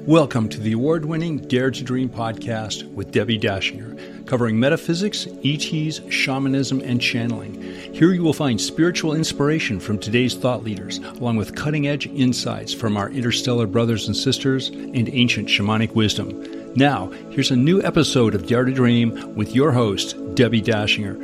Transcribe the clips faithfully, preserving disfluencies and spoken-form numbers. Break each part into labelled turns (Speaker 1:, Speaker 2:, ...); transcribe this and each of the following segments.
Speaker 1: Welcome to the award-winning Dare to Dream podcast with Debbie Dashinger, covering metaphysics, E Ts, shamanism, and channeling. Here you will find spiritual inspiration from today's thought leaders, along with cutting-edge insights from our interstellar brothers and sisters and ancient shamanic wisdom. Now, here's a new episode of Dare to Dream with your host, Debbie Dashinger.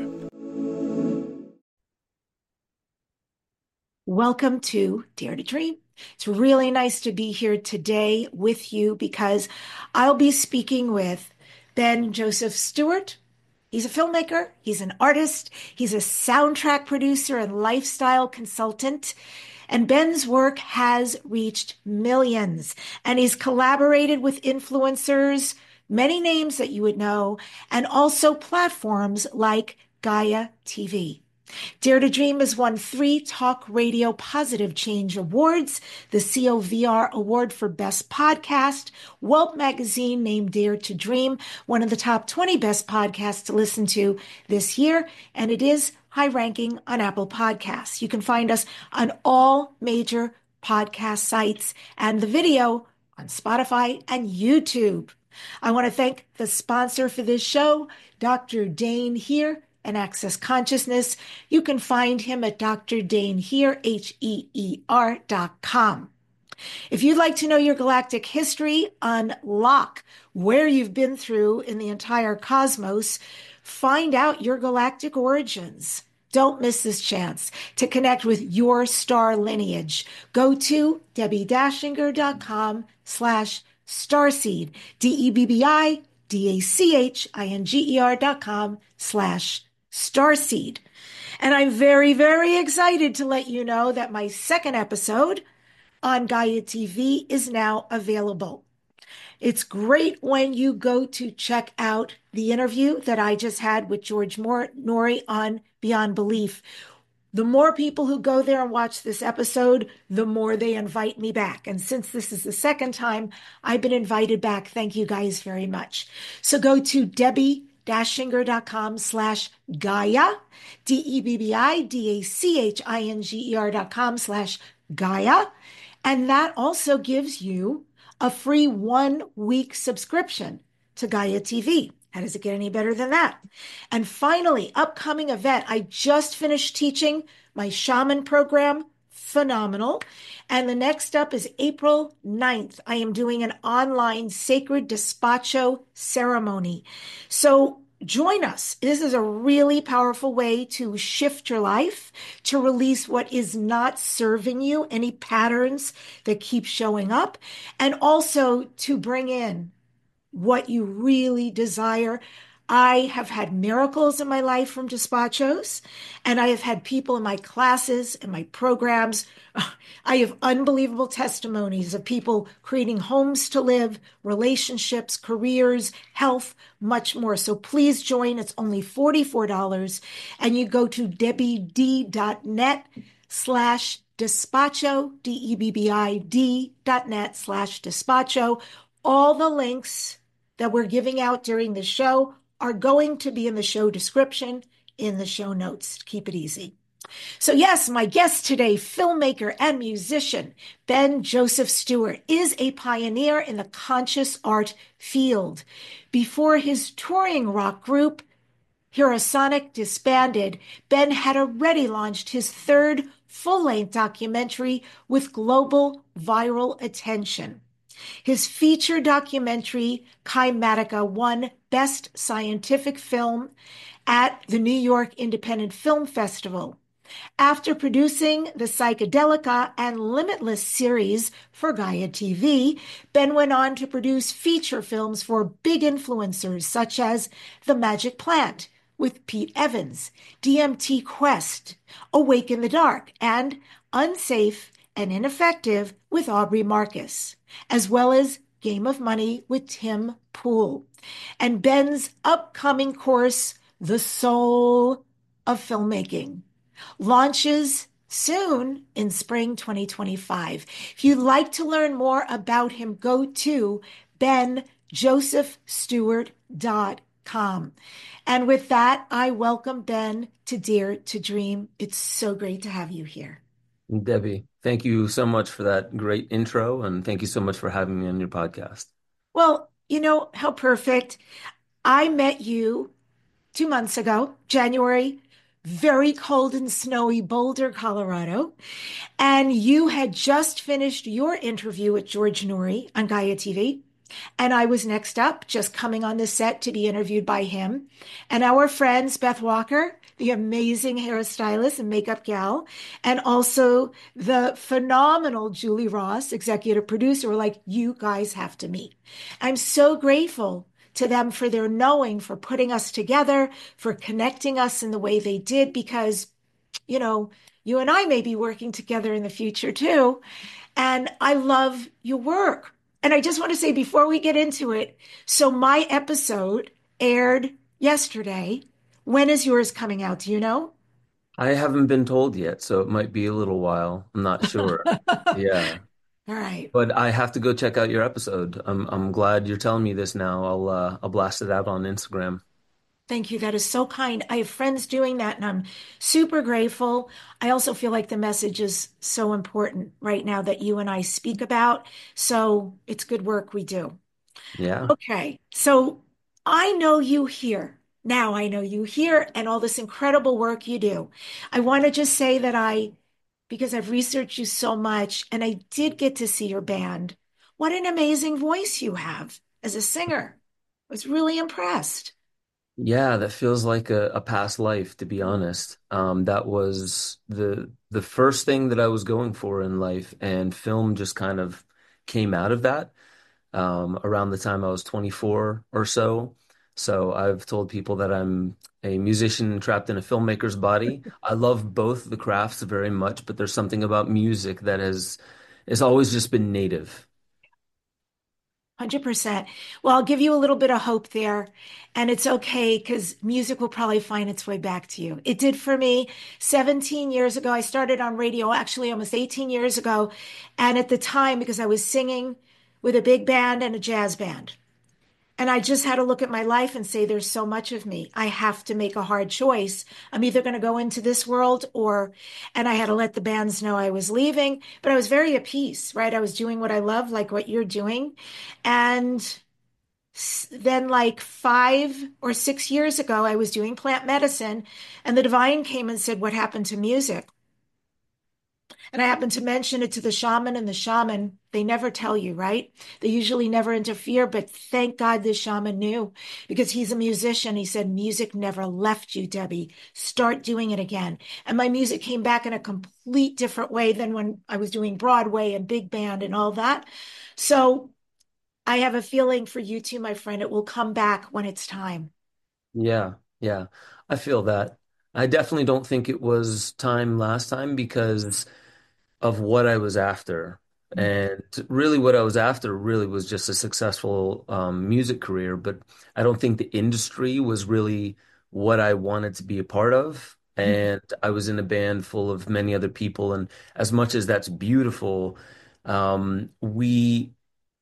Speaker 2: Welcome to Dare to Dream. It's really nice to be here today with you because I'll be speaking with Ben Joseph Stewart. He's a filmmaker, he's an artist, he's a soundtrack producer and lifestyle consultant. And Ben's work has reached millions, and he's collaborated with influencers, many names that you would know, and also platforms like Gaia T V. Dare to Dream has won three Talk Radio Positive Change Awards, the C O V R Award for Best Podcast, Whelp Magazine named Dare to Dream one of the top twenty best podcasts to listen to this year, and it is high ranking on Apple Podcasts. You can find us on all major podcast sites and the video on Spotify and YouTube. I want to thank the sponsor for this show, Doctor Dane Here, and Access Consciousness. You can find him at Doctor Dane Here, H E E R dot com. If you'd like to know your galactic history, unlock where you've been through in the entire cosmos, find out your galactic origins. Don't miss this chance to connect with your star lineage. Go to Debbie Dashinger dot com slash starseed, D E B B I D A C H I N G E R dot com slash starseed. And I'm very, very excited to let you know that my second episode on Gaia T V is now available. It's great when you go to check out the interview that I just had with George Noory on Beyond Belief. The more people who go there and watch this episode, the more they invite me back. And since this is the second time I've been invited back, thank you guys very much. So go to Debbie Dashinger dot com slash Gaia, D E B B I D A C H I N G E R dot com slash Gaia. And that also gives you a free one-week subscription to Gaia T V. How does it get any better than that? And finally, upcoming event. I just finished teaching my shaman program, phenomenal. And the next up is April ninth. I am doing an online sacred despacho ceremony. So join us. This is a really powerful way to shift your life, to release what is not serving you, any patterns that keep showing up, and also to bring in what you really desire. I have had miracles in my life from despachos, and I have had people in my classes and my programs. I have unbelievable testimonies of people creating homes to live, relationships, careers, health, much more. So please join. It's only forty-four dollars, and you go to debbied.net slash despacho, D E B B I D dot net slash despacho. All the links that we're giving out during the show are going to be in the show description, in the show notes. Keep it easy. So yes, my guest today, filmmaker and musician, Ben Joseph Stewart, is a pioneer in the conscious art field. Before his touring rock group, Hurasonic, disbanded, Ben had already launched his third full-length documentary with global viral attention. His feature documentary, Kymatica, won Best Scientific Film at the New York Independent Film Festival. After producing the Psychedelica and Limitless series for Gaia T V, Ben went on to produce feature films for big influencers such as The Magic Plant with Pete Evans, D M T Quest, Awake in the Dark, and Unsafe and Ineffective with Aubrey Marcus, as well as Game of Money with Tim Pool. And Ben's upcoming course, The Soul of Filmmaking, launches soon in spring twenty twenty-five. If you'd like to learn more about him, go to Ben Joseph Stewart dot com. And with that, I welcome Ben to Dare to Dream. It's so great to have you here.
Speaker 3: Debbie, Thank you so much for that great intro, and thank you so much for having me on your podcast.
Speaker 2: Well, you know how perfect. I met you two months ago, January, very cold and snowy Boulder, Colorado. And you had just finished your interview with George Noory on Gaia T V. And I was next up, just coming on the set to be interviewed by him. And our friends, Beth Walker, the amazing hairstylist and makeup gal, and also the phenomenal Julie Ross, executive producer, were like, you guys have to meet. I'm so grateful to them for their knowing, for putting us together, for connecting us in the way they did, because, you know, you and I may be working together in the future too. And I love your work. And I just want to say before we get into it, so my episode aired yesterday. When is yours coming out? Do you know?
Speaker 3: I haven't been told yet, so it might be a little while. I'm not sure.
Speaker 2: All
Speaker 3: Yeah,
Speaker 2: right.
Speaker 3: but I have to go check out your episode. I'm I'm glad you're telling me this now. I'll uh, I'll blast it out on Instagram.
Speaker 2: Thank you. That is so kind. I have friends doing that and I'm super grateful. I also feel like the message is so important right now that you and I speak about. So it's good work we do.
Speaker 3: Yeah.
Speaker 2: Okay, so I know you here. Now I know you here and all this incredible work you do. I want to just say that I, because I've researched you so much and I did get to see your band. What an amazing voice you have as a singer. I was really impressed.
Speaker 3: Yeah, that feels like a, a past life, to be honest. Um, that was the the first thing that I was going for in life, and film just kind of came out of that. Um, around the time I was twenty-four or so. So I've told people that I'm a musician trapped in a filmmaker's body. I love both the crafts very much, but there's something about music that has has always just been native.
Speaker 2: one hundred percent. Well, I'll give you a little bit of hope there. And it's okay because music will probably find its way back to you. It did for me seventeen years ago. I started on radio actually almost eighteen years ago. And at the time, because I was singing with a big band and a jazz band. And I just had to look at my life and say, there's so much of me. I have to make a hard choice. I'm either going to go into this world or, and I had to let the bands know I was leaving, but I was very at peace, right? I was doing what I love, like what you're doing. And then, like five or six years ago, I was doing plant medicine, and the divine came and said, what happened to music? And I happened to mention it to the shaman, and the shaman, they never tell you, right? They usually never interfere, but thank God this shaman knew because he's a musician. He said, music never left you, Debbie. Start doing it again. And my music came back in a complete different way than when I was doing Broadway and big band and all that. So I have a feeling for you too, my friend. It will come back when it's time.
Speaker 3: Yeah, yeah. I feel that. I definitely don't think it was time last time because of what I was after. And really, what I was after really was just a successful um, music career. But I don't think the industry was really what I wanted to be a part of. And I was in a band full of many other people. And as much as that's beautiful, um, we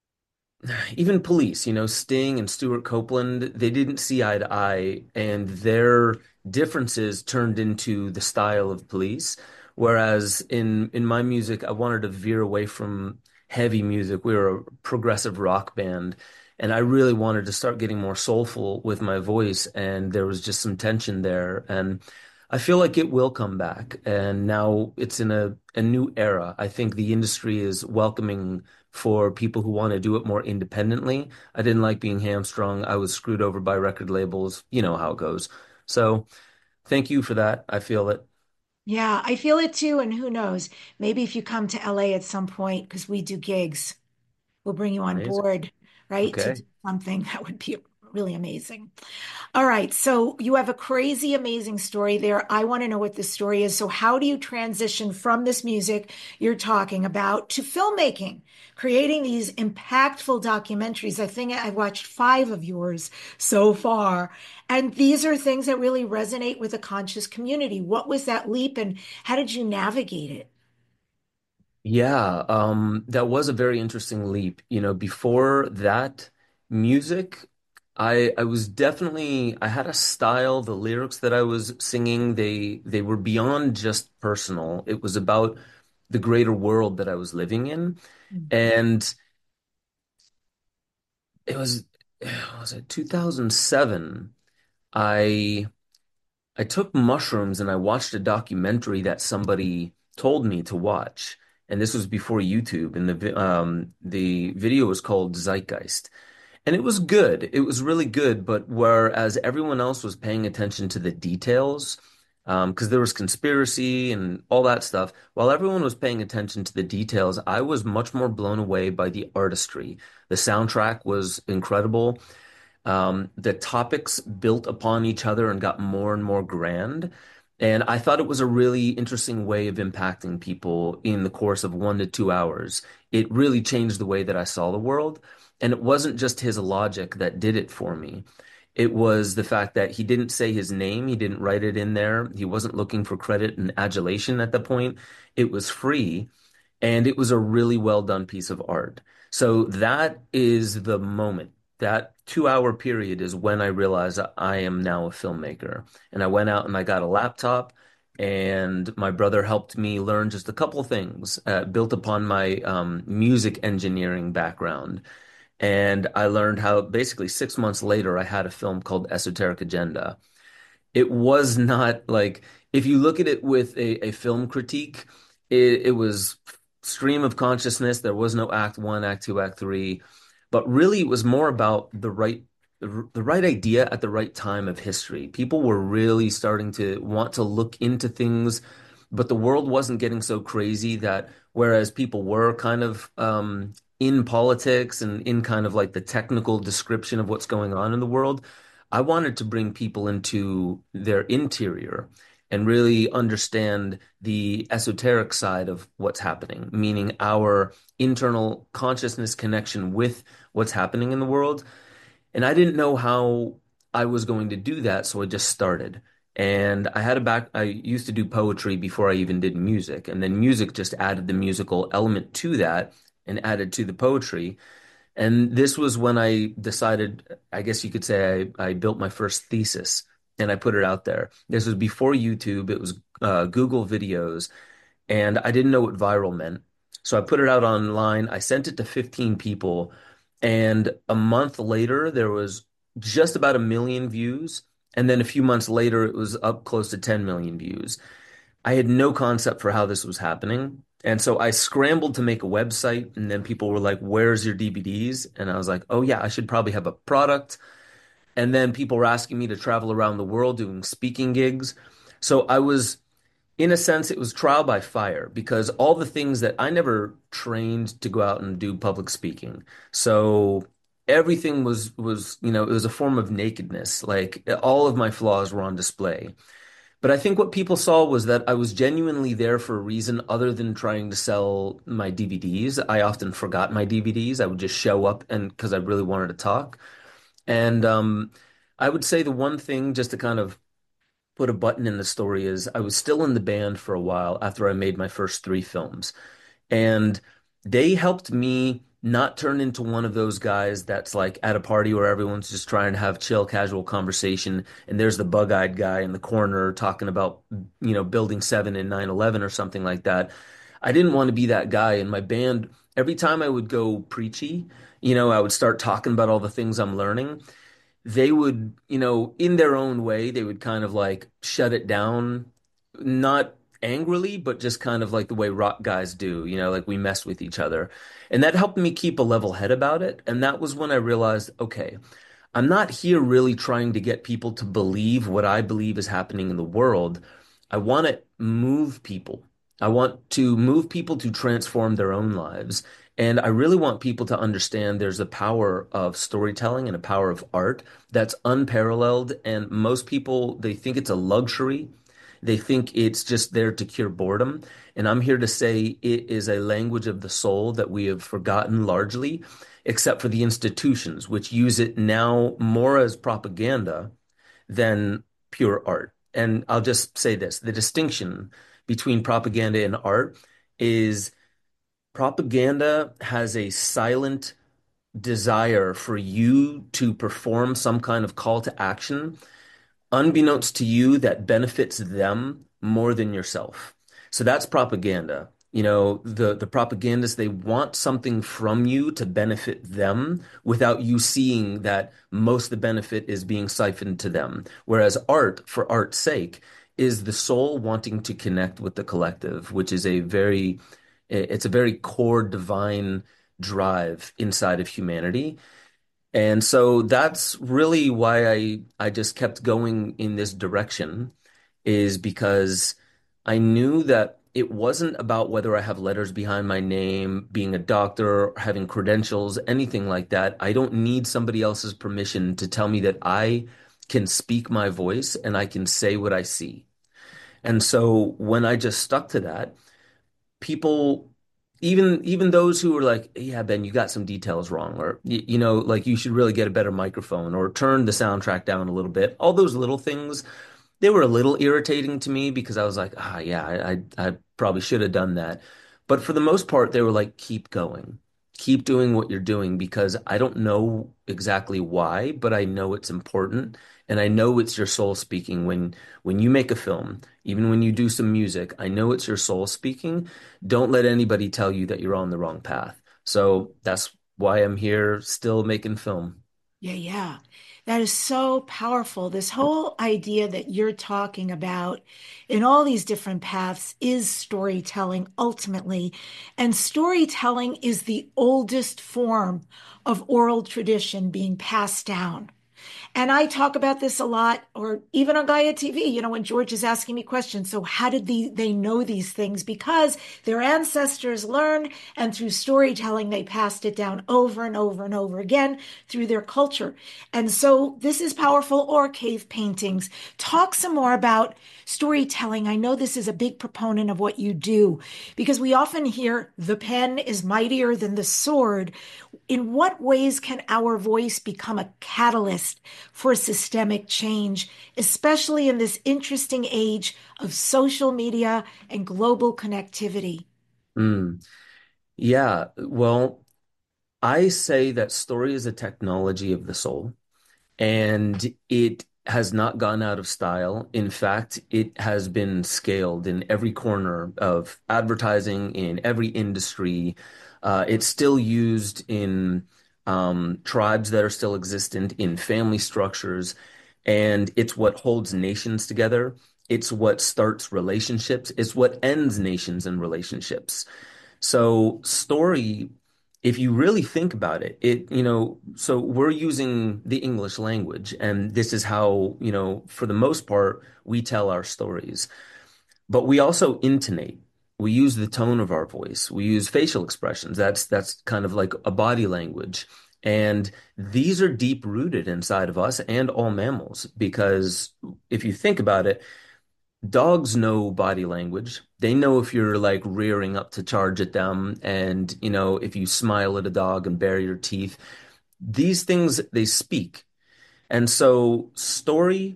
Speaker 3: even Police, you know, Sting and Stuart Copeland, they didn't see eye to eye, and their differences turned into the style of Police. Whereas in in my music, I wanted to veer away from heavy music. We were a progressive rock band, and I really wanted to start getting more soulful with my voice, and there was just some tension there. And I feel like it will come back, and now it's in a, a new era. I think the industry is welcoming for people who want to do it more independently. I didn't like being hamstrung. I was screwed over by record labels. You know how it goes. So thank you for that. I feel it.
Speaker 2: Yeah, I feel it too. And who knows, maybe if you come to L A at some point, because we do gigs, we'll bring you on
Speaker 3: Amazing.
Speaker 2: board, right? To
Speaker 3: Okay.
Speaker 2: do something that would be really amazing. All right. So you have a crazy, amazing story there. I want to know what this story is. So, how do you transition from this music you're talking about to filmmaking, creating these impactful documentaries? I think I've watched five of yours so far. And these are things that really resonate with a conscious community. What was that leap and how did you navigate it?
Speaker 3: Yeah, um, that was a very interesting leap. You know, before that music, I I was definitely I had a style, the lyrics that I was singing, they they were beyond just personal. It was about the greater world that I was living in.
Speaker 2: Mm.
Speaker 3: And it was, was it two thousand seven? I I took mushrooms and I watched a documentary that somebody told me to watch. And this was before YouTube, and the vi- um the video was called Zeitgeist. And it was good. It was really good, but whereas everyone else was paying attention to the details, um, because there was conspiracy and all that stuff, while everyone was paying attention to the details, I was much more blown away by the artistry. The soundtrack was incredible. Um, the topics built upon each other and got more and more grand. And I thought it was a really interesting way of impacting people in the course of one to two hours. It really changed the way that I saw the world. And it wasn't just his logic that did it for me. It was the fact that he didn't say his name, he didn't write it in there. He wasn't looking for credit and adulation at the point. It was free, and it was a really well done piece of art. So that is the moment. That two hour period is when I realized that I am now a filmmaker. And I went out and I got a laptop, and my brother helped me learn just a couple things, uh, built upon my um, music engineering background. And I learned how basically six months later, I had a film called Esoteric Agenda. It was not like, if you look at it with a, a film critique, it, it was stream of consciousness. There was no act one, act two, act three, but really it was more about the right the, the right idea at the right time of history. People were really starting to want to look into things, but the world wasn't getting so crazy that whereas people were kind of um, in politics and in kind of like the technical description of what's going on in the world, I wanted to bring people into their interior and really understand the esoteric side of what's happening, meaning our internal consciousness connection with what's happening in the world. And I didn't know how I was going to do that, so I just started. And I had a back, I used to do poetry before I even did music. And then music just added the musical element to that and added to the poetry. And this was when I decided, I guess you could say I, I built my first thesis and I put it out there. This was before YouTube. It was uh, Google videos, and I didn't know what viral meant. So I put it out online. I sent it to fifteen people, and a month later, there was just about a million views. And then a few months later, it was up close to ten million views. I had no concept for how this was happening. And so I scrambled to make a website, and then people were like, "Where's your D V Ds?" And I was like, "Oh, yeah, I should probably have a product." And then people were asking me to travel around the world doing speaking gigs. So I was, in a sense, it was trial by fire because all the things that I never trained to go out and do public speaking. So everything was was, you know, it was a form of nakedness. Like all of my flaws were on display. But I think what people saw was that I was genuinely there for a reason other than trying to sell my D V Ds. I often forgot my D V Ds. I would just show up and because I really wanted to talk. And um, I would say the one thing just to kind of put a button in the story is I was still in the band for a while after I made my first three films. And they helped me not turn into one of those guys that's like at a party where everyone's just trying to have chill, casual conversation, and there's the bug-eyed guy in the corner talking about, you know, Building seven and nine eleven or something like that. I didn't want to be that guy. In my band, every time I would go preachy, you know, I would start talking about all the things I'm learning. They would, you know, in their own way, they would kind of like shut it down, not angrily, but just kind of like the way rock guys do, you know, like we mess with each other. And that helped me keep a level head about it. And that was when I realized, okay, I'm not here really trying to get people to believe what I believe is happening in the world. I want to move people. I want to move people to transform their own lives. And I really want people to understand there's a power of storytelling and a power of art that's unparalleled. And most people, they think it's a luxury. They think it's just there to cure boredom. And I'm here to say it is a language of the soul that we have forgotten largely, except for the institutions, which use it now more as propaganda than pure art. And I'll just say this, the distinction between propaganda and art is propaganda has a silent desire for you to perform some kind of call to action unbeknownst to you that benefits them more than yourself. So that's propaganda. You know, the the propagandists, they want something from you to benefit them without you seeing that most of the benefit is being siphoned to them. Whereas art, for art's sake, is the soul wanting to connect with the collective, which is a very, it's a very core divine drive inside of humanity. And so that's really why I I just kept going in this direction, is because I knew that it wasn't about whether I have letters behind my name, being a doctor, having credentials, anything like that. I don't need somebody else's permission to tell me that I can speak my voice and I can say what I see. And so when I just stuck to that, people, even even those who were like, yeah, Ben, you got some details wrong, or you, you know, like you should really get a better microphone or turn the soundtrack down a little bit. All those little things, they were a little irritating to me because I was like, ah, yeah, I, I, I probably should have done that. But for the most part, they were like, keep going, keep doing what you're doing because I don't know exactly why, but I know it's important. And I know it's your soul speaking when when you make a film, even when you do some music, I know it's your soul speaking. Don't let anybody tell you that you're on the wrong path. So that's why I'm here still making film.
Speaker 2: Yeah, yeah. That is so powerful. This whole idea that you're talking about in all these different paths is storytelling ultimately. And storytelling is the oldest form of oral tradition being passed down. And I talk about this a lot, or even on Gaia T V, you know, when George is asking me questions. So how did the, they know these things? Because their ancestors learned, and through storytelling, they passed it down over and over and over again through their culture. And so this is powerful. Or cave paintings. Talk some more about storytelling. I know this is a big proponent of what you do, because we often hear the pen is mightier than the sword. In what ways can our voice become a catalyst for systemic change, especially in this interesting age of social media and global connectivity?
Speaker 3: Mm. Yeah, well, I say that story is a technology of the soul, and it has not gone out of style. In fact, it has been scaled in every corner of advertising, in every industry. Uh, it's still used in um, tribes that are still existent, in family structures, and it's what holds nations together. It's what starts relationships. It's what ends nations and relationships. So story, if you really think about it, it, you know, so we're using the English language, and this is how, you know, for the most part, we tell our stories. But we also intonate. We use the tone of our voice. We use facial expressions. That's that's kind of like a body language. And these are deep rooted inside of us and all mammals, because if you think about it, dogs know body language. They know if you're like rearing up to charge at them, and you know, if you smile at a dog and bare your teeth. These things they speak. And so story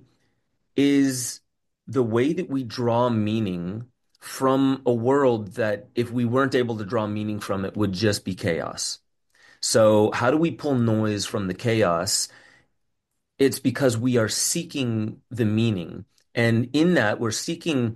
Speaker 3: is the way that we draw meaning from a world that if we weren't able to draw meaning from it would just be chaos. So how do we pull noise from the chaos? It's because we are seeking the meaning. And in that, we're seeking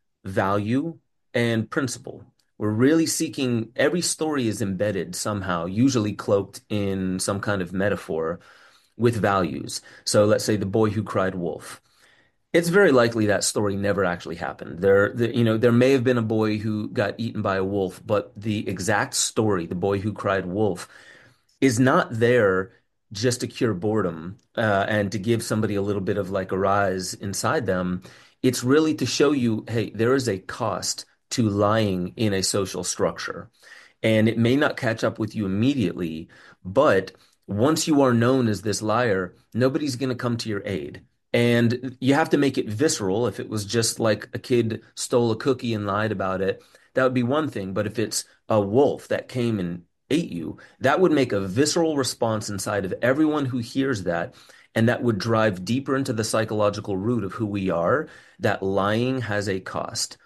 Speaker 3: value and principle. We're really seeking, every story is embedded somehow, usually cloaked in some kind of metaphor with values. So let's say The Boy Who Cried Wolf. It's very likely that story never actually happened. There, the, you know, there may have been a boy who got eaten by a wolf, but the exact story, The Boy Who Cried Wolf, is not there just to cure boredom uh, and to give somebody a little bit of like a rise inside them. It's really to show you, hey, there is a cost to lying in a social structure. And it may not catch up with you immediately, but once you are known as this liar, nobody's going to come to your aid. And you have to make it visceral. If it was just like a kid stole a cookie and lied about it, that would be one thing. But if it's a wolf that came and ate you, that would make a visceral response inside of everyone who hears that. And that would drive deeper into the psychological root of who we are, that lying has a cost.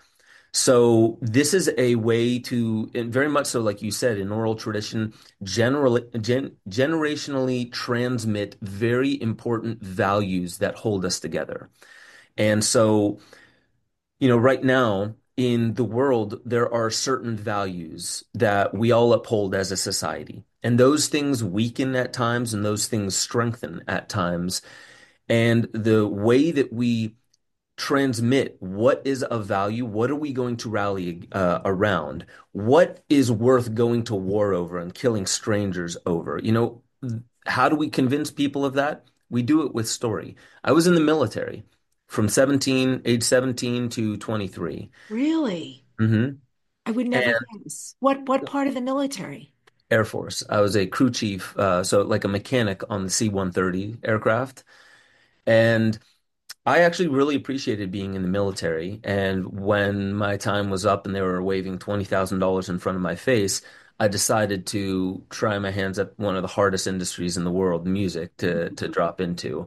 Speaker 3: So this is a way to, and very much so, like you said, in oral tradition, generally, gen, generationally transmit very important values that hold us together. And so, you know, right now, in the world, there are certain values that we all uphold as a society. And those things weaken at times and those things strengthen at times. And the way that we transmit what is of value, what are we going to rally uh, around, what is worth going to war over and killing strangers over, you know, how do we convince people of that? We do it with story. I was in the military from seventeen, age seventeen to twenty-three.
Speaker 2: Really?
Speaker 3: Hmm.
Speaker 2: I would never
Speaker 3: And
Speaker 2: guess. What what part of the military?
Speaker 3: Air Force. I was a crew chief, uh, so like a mechanic on the C one thirty aircraft. And I actually really appreciated being in the military. And when my time was up and they were waving twenty thousand dollars in front of my face, I decided to try my hands at one of the hardest industries in the world, music, to to drop into.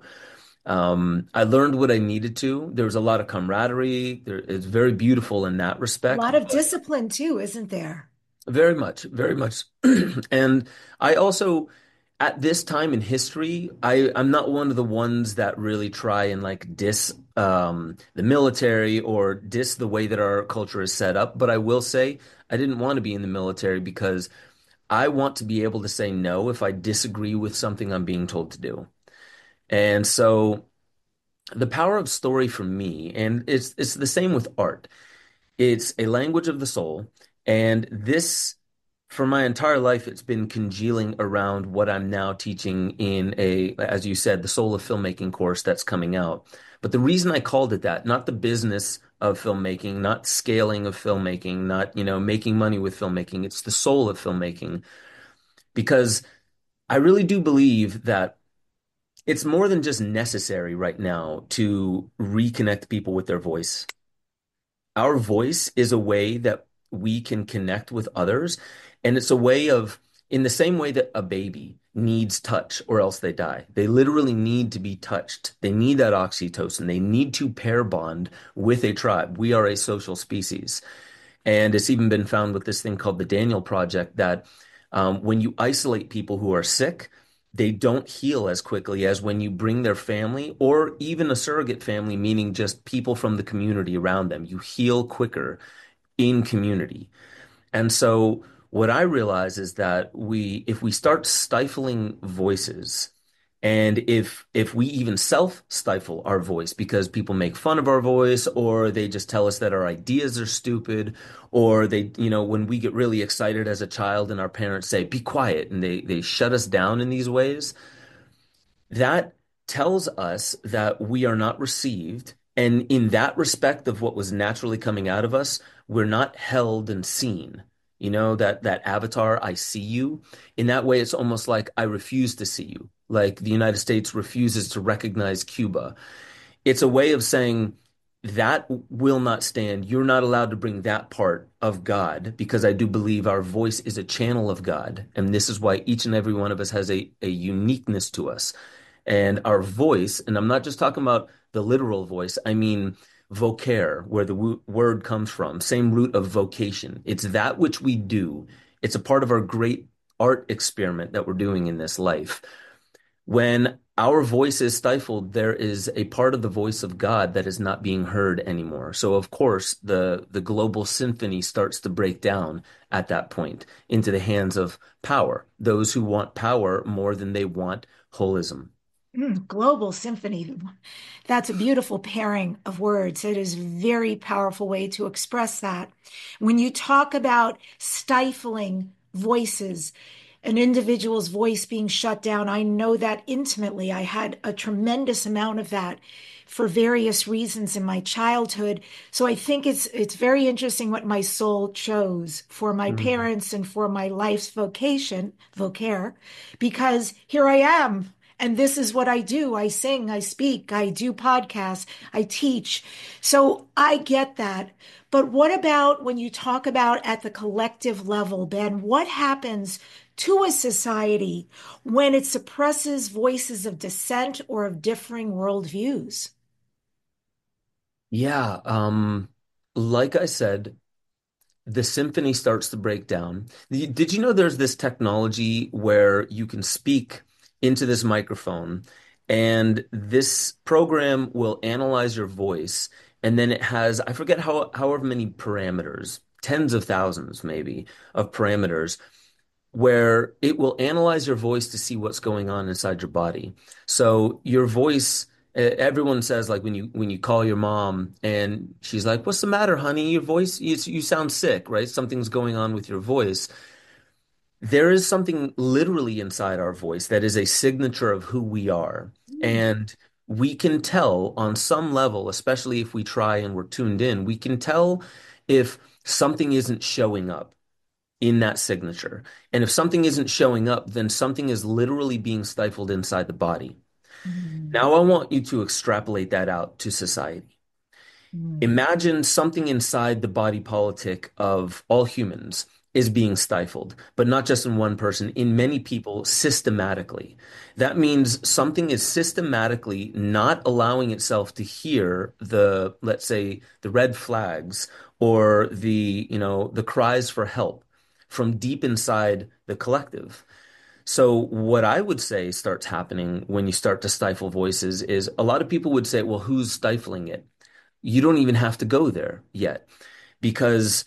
Speaker 3: Um, I learned what I needed to. There was a lot of camaraderie. There, it's very beautiful in that
Speaker 2: A
Speaker 3: respect,
Speaker 2: lot of
Speaker 3: but
Speaker 2: discipline too, isn't there?
Speaker 3: very much, very much. And I also, at this time in history, I, I'm not one of the ones that really try and like diss um, the military or diss the way that our culture is set up. But I will say I didn't want to be in the military because I want to be able to say no if I disagree with something I'm being told to do. And so the power of story for me, and it's it's the same with art. It's a language of the soul. And this, for my entire life, it's been congealing around what I'm now teaching in a, as you said, the Soul of Filmmaking course that's coming out. But the reason I called it that, not the business of filmmaking, not scaling of filmmaking, not, you know, making money with filmmaking, it's the soul of filmmaking. Because I really do believe that it's more than just necessary right now to reconnect people with their voice. Our voice is a way that we can connect with others. And it's a way of, in the same way that a baby needs touch or else they die. They literally need to be touched. They need that oxytocin. They need to pair bond with a tribe. We are a social species. And it's even been found with this thing called the Daniel Project that um, when you isolate people who are sick, they don't heal as quickly as when you bring their family or even a surrogate family, meaning just people from the community around them. You heal quicker in community. And so what I realize is that we, if we start stifling voices, and if if we even self-stifle our voice because people make fun of our voice or they just tell us that our ideas are stupid, or they, you know, when we get really excited as a child and our parents say, be quiet, and they they shut us down in these ways, that tells us that we are not received. And in that respect of what was naturally coming out of us, we're not held and seen. You know, that that avatar, I see you. In that way, it's almost like I refuse to see you. Like the United States refuses to recognize Cuba. It's a way of saying that will not stand. You're not allowed to bring that part of God because I do believe our voice is a channel of God. And this is why each and every one of us has a, a uniqueness to us. And our voice, and I'm not just talking about the literal voice, I mean vocare, where the wo- word comes from, same root of vocation. It's that which we do. It's a part of our great art experiment that we're doing in this life. When our voice is stifled, there is a part of the voice of God that is not being heard anymore. So of course, the the global symphony starts to break down at that point into the hands of power, those who want power more than they want holism.
Speaker 2: Mm, global symphony. That's a beautiful pairing of words. It is a very powerful way to express that. When you talk about stifling voices, an individual's voice being shut down, I know that intimately. I had a tremendous amount of that for various reasons in my childhood. So I think it's it's very interesting what my soul chose for my
Speaker 3: Mhm.
Speaker 2: parents and for my life's vocation, vocare, because here I am. And this is what I do. I sing, I speak, I do podcasts, I teach. So I get that. But what about when you talk about at the collective level, Ben? What happens to a society when it suppresses voices of dissent or of differing worldviews?
Speaker 3: Yeah, um, like I said, the symphony starts to break down. Y- Did you know there's this technology where you can speak into this microphone and this program will analyze your voice and then it has, I forget how however many parameters, tens of thousands maybe of parameters, where it will analyze your voice to see what's going on inside your body. So your voice, eh, everyone says like when you when you call your mom and she's like, "What's the matter, honey? Your voice, you, you sound sick, right? Something's going on with your voice." There is something literally inside our voice that is a signature of who we are.
Speaker 2: Mm.
Speaker 3: And we can tell on some level, especially if we try and we're tuned in, we can tell if something isn't showing up in that signature. And if something isn't showing up, then something is literally being stifled inside the body.
Speaker 2: Mm.
Speaker 3: Now, I want you to extrapolate that out to society.
Speaker 2: Mm.
Speaker 3: Imagine something inside the body politic of all humans is being stifled, but not just in one person, in many people systematically. That means something is systematically not allowing itself to hear the, let's say, the red flags or the, you know, the cries for help from deep inside the collective. So what I would say starts happening when you start to stifle voices is a lot of people would say, well, who's stifling it? You don't even have to go there yet because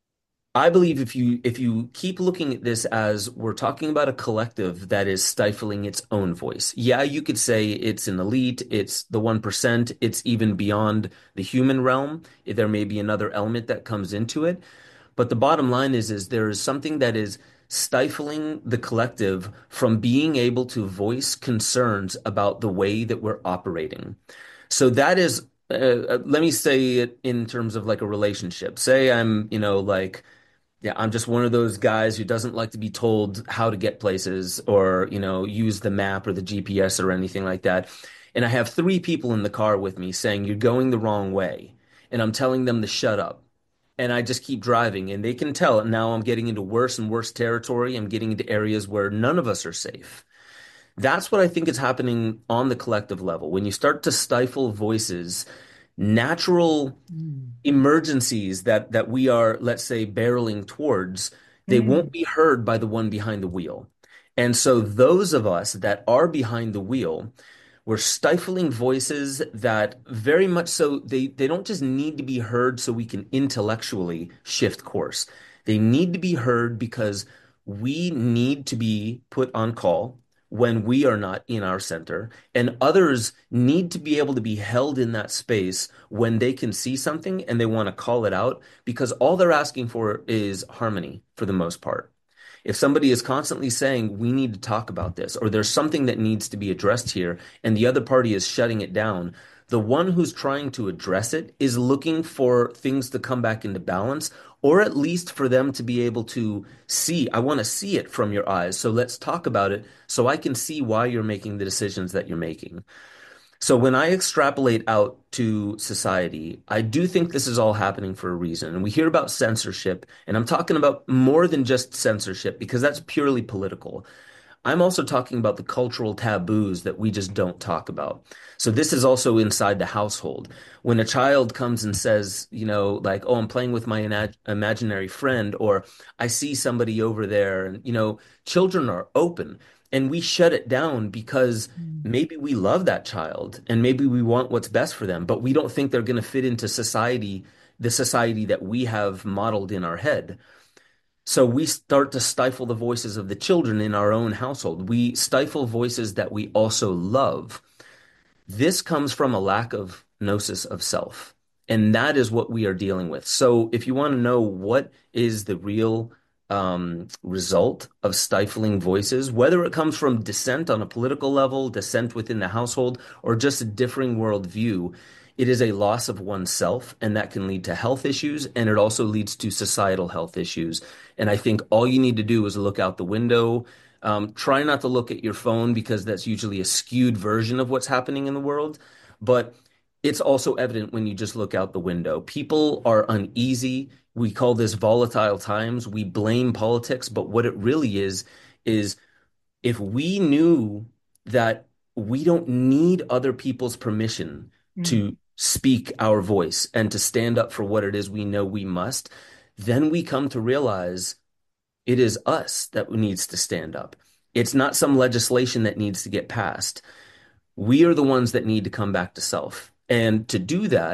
Speaker 3: I believe if you if you keep looking at this as we're talking about a collective that is stifling its own voice. Yeah, you could say it's an elite, it's the one percent, it's even beyond the human realm. There may be another element that comes into it, but the bottom line is is there is something that is stifling the collective from being able to voice concerns about the way that we're operating. So that is uh, uh, let me say it in terms of like a relationship. Say I'm, you know, like yeah, I'm just one of those guys who doesn't like to be told how to get places or, you know, use the map or the G P S or anything like that. And I have three people in the car with me saying, you're going the wrong way. And I'm telling them to shut up. And I just keep driving and they can tell. And now I'm getting into worse and worse territory. I'm getting into areas where none of us are safe. That's what I think is happening on the collective level. When you start to stifle voices, natural
Speaker 2: Mm.
Speaker 3: emergencies that that we are, let's say, barreling towards, they won't
Speaker 2: Mm.
Speaker 3: be heard by the one behind the wheel. And so those of us that are behind the wheel, we're stifling voices that very much so they they don't just need to be heard so we can intellectually shift course. They need to be heard because we need to be put on call when we are not in our center, and others need to be able to be held in that space when they can see something and they want to call it out because all they're asking for is harmony for the most part. If somebody is constantly saying, we need to talk about this, or there's something that needs to be addressed here, and the other party is shutting it down, the one who's trying to address it is looking for things to come back into balance, or at least for them to be able to see, I want to see it from your eyes. So let's talk about it so I can see why you're making the decisions that you're making. So when I extrapolate out to society, I do think this is all happening for a reason. And we hear about censorship, and I'm talking about more than just censorship because that's purely political. I'm also talking about the cultural taboos that we just don't talk about. So this is also inside the household. When a child comes and says, you know, like, oh, I'm playing with my ina- imaginary friend, or I see somebody over there, and, you know, children are open and we shut it down because
Speaker 2: Mm.
Speaker 3: maybe we love that child and maybe we want what's best for them, but we don't think they're going to fit into society, the society that we have modeled in our head. So we start to stifle the voices of the children in our own household. We stifle voices that we also love. This comes from a lack of gnosis of self. And that is what we are dealing with. So if you want to know what is the real um, result of stifling voices, whether it comes from dissent on a political level, dissent within the household, or just a differing worldview, it is a loss of oneself, and that can lead to health issues, and it also leads to societal health issues. And I think all you need to do is look out the window. Um, try not to look at your phone because that's usually a skewed version of what's happening in the world. But it's also evident when you just look out the window. People are uneasy. We call this volatile times. We blame politics, but what it really is, is if we knew that we don't need other people's permission
Speaker 2: Mm.
Speaker 3: to speak our voice and to stand up for what it is we know we must, then we come to realize it is us that needs to stand up. It's not some legislation that needs to get passed. We are the ones that need to come back to self. And to do that,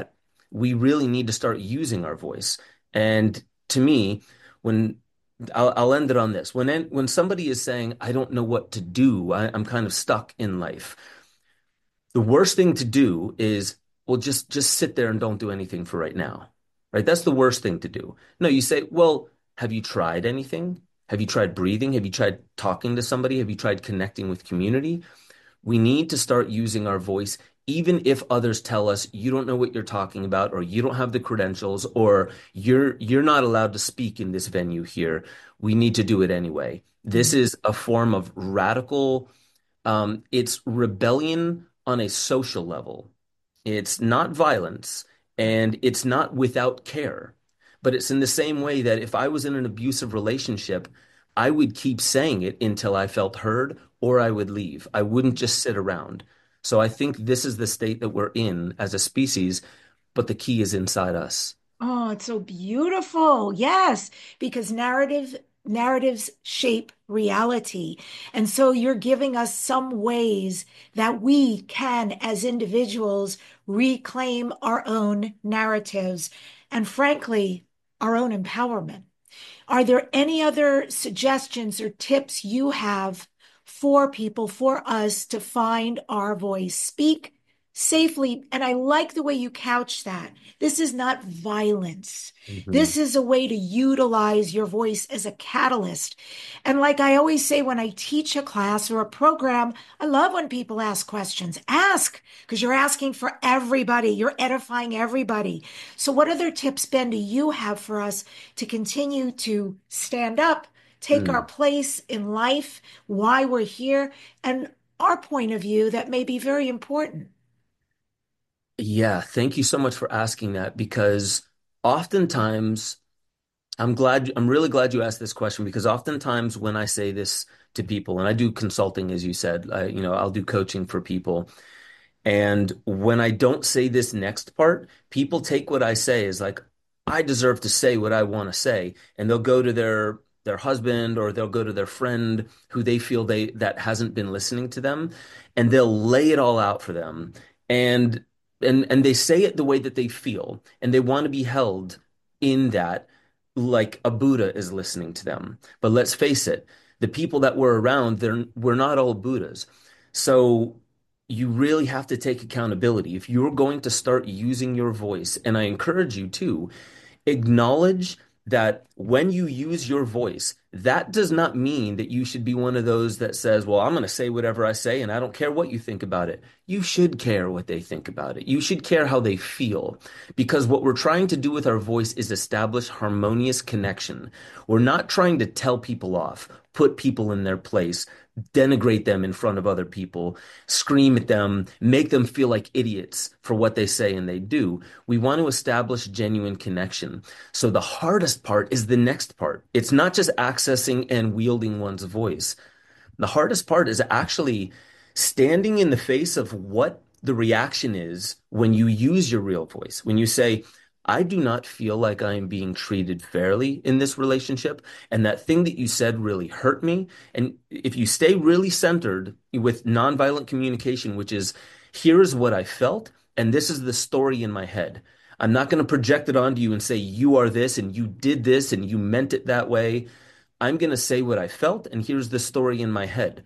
Speaker 3: we really need to start using our voice. And to me, when I'll, I'll end it on this, when when somebody is saying, I don't know what to do, I, I'm kind of stuck in life, the worst thing to do is, well, just just sit there and don't do anything for right now, right? That's the worst thing to do. No, you say, well, have you tried anything? Have you tried breathing? Have you tried talking to somebody? Have you tried connecting with community? We need to start using our voice, even if others tell us you don't know what you're talking about, or you don't have the credentials, or you're you're not allowed to speak in this venue here. We need to do it anyway. This
Speaker 2: Mm.
Speaker 3: is a form of radical, um, it's rebellion on a social level. It's not violence and it's not without care. But it's in the same way that if I was in an abusive relationship, I would keep saying it until I felt heard or I would leave. I wouldn't just sit around. So I think this is the state that we're in as a species, but the key is inside us.
Speaker 2: Oh, it's so beautiful. Yes, because narrative narratives shape reality. And so you're giving us some ways that we can, as individuals, reclaim our own narratives and, frankly, our own empowerment. Are there any other suggestions or tips you have for people, for us to find our voice, speak safely? And I like the way you couch that. This is not violence.
Speaker 3: Mhm.
Speaker 2: This is a way to utilize your voice as a catalyst. And like I always say when I teach a class or a program, I love when people ask questions. Ask, because you're asking for everybody. You're edifying everybody. So what other tips, Ben, do you have for us to continue to stand up, take our
Speaker 3: Mm.
Speaker 2: place in life, why we're here, and our point of view that may be very important?
Speaker 3: Yeah, thank you so much for asking that because oftentimes I'm glad, I'm really glad you asked this question because oftentimes when I say this to people, and I do consulting, as you said, I, you know, I'll do coaching for people. And when I don't say this next part, people take what I say as like, I deserve to say what I want to say. And they'll go to their their husband or they'll go to their friend who they feel they that hasn't been listening to them, and they'll lay it all out for them. And and and they say it the way that they feel, and they want to be held in that like a Buddha is listening to them. But let's face it, the people that were around, they're we're not all Buddhas. So you really have to take accountability. If you're going to start using your voice, and I encourage you to, acknowledge that when you use your voice, that does not mean that you should be one of those that says, well, I'm going to say whatever I say and I don't care what you think about it. You should care what they think about it. You should care how they feel because what we're trying to do with our voice is establish harmonious connection. We're not trying to tell people off, put people in their place, denigrate them in front of other people, scream at them, make them feel like idiots for what they say and they do. We want to establish genuine connection. So the hardest part is the next part. It's not just accessing and wielding one's voice. The hardest part is actually standing in the face of what the reaction is when you use your real voice. When you say, I do not feel like I am being treated fairly in this relationship. And that thing that you said really hurt me. And if you stay really centered with nonviolent communication, which is, here's what I felt, and this is the story in my head. I'm not going to project it onto you and say, you are this, and you did this, and you meant it that way. I'm going to say what I felt, and here's the story in my head.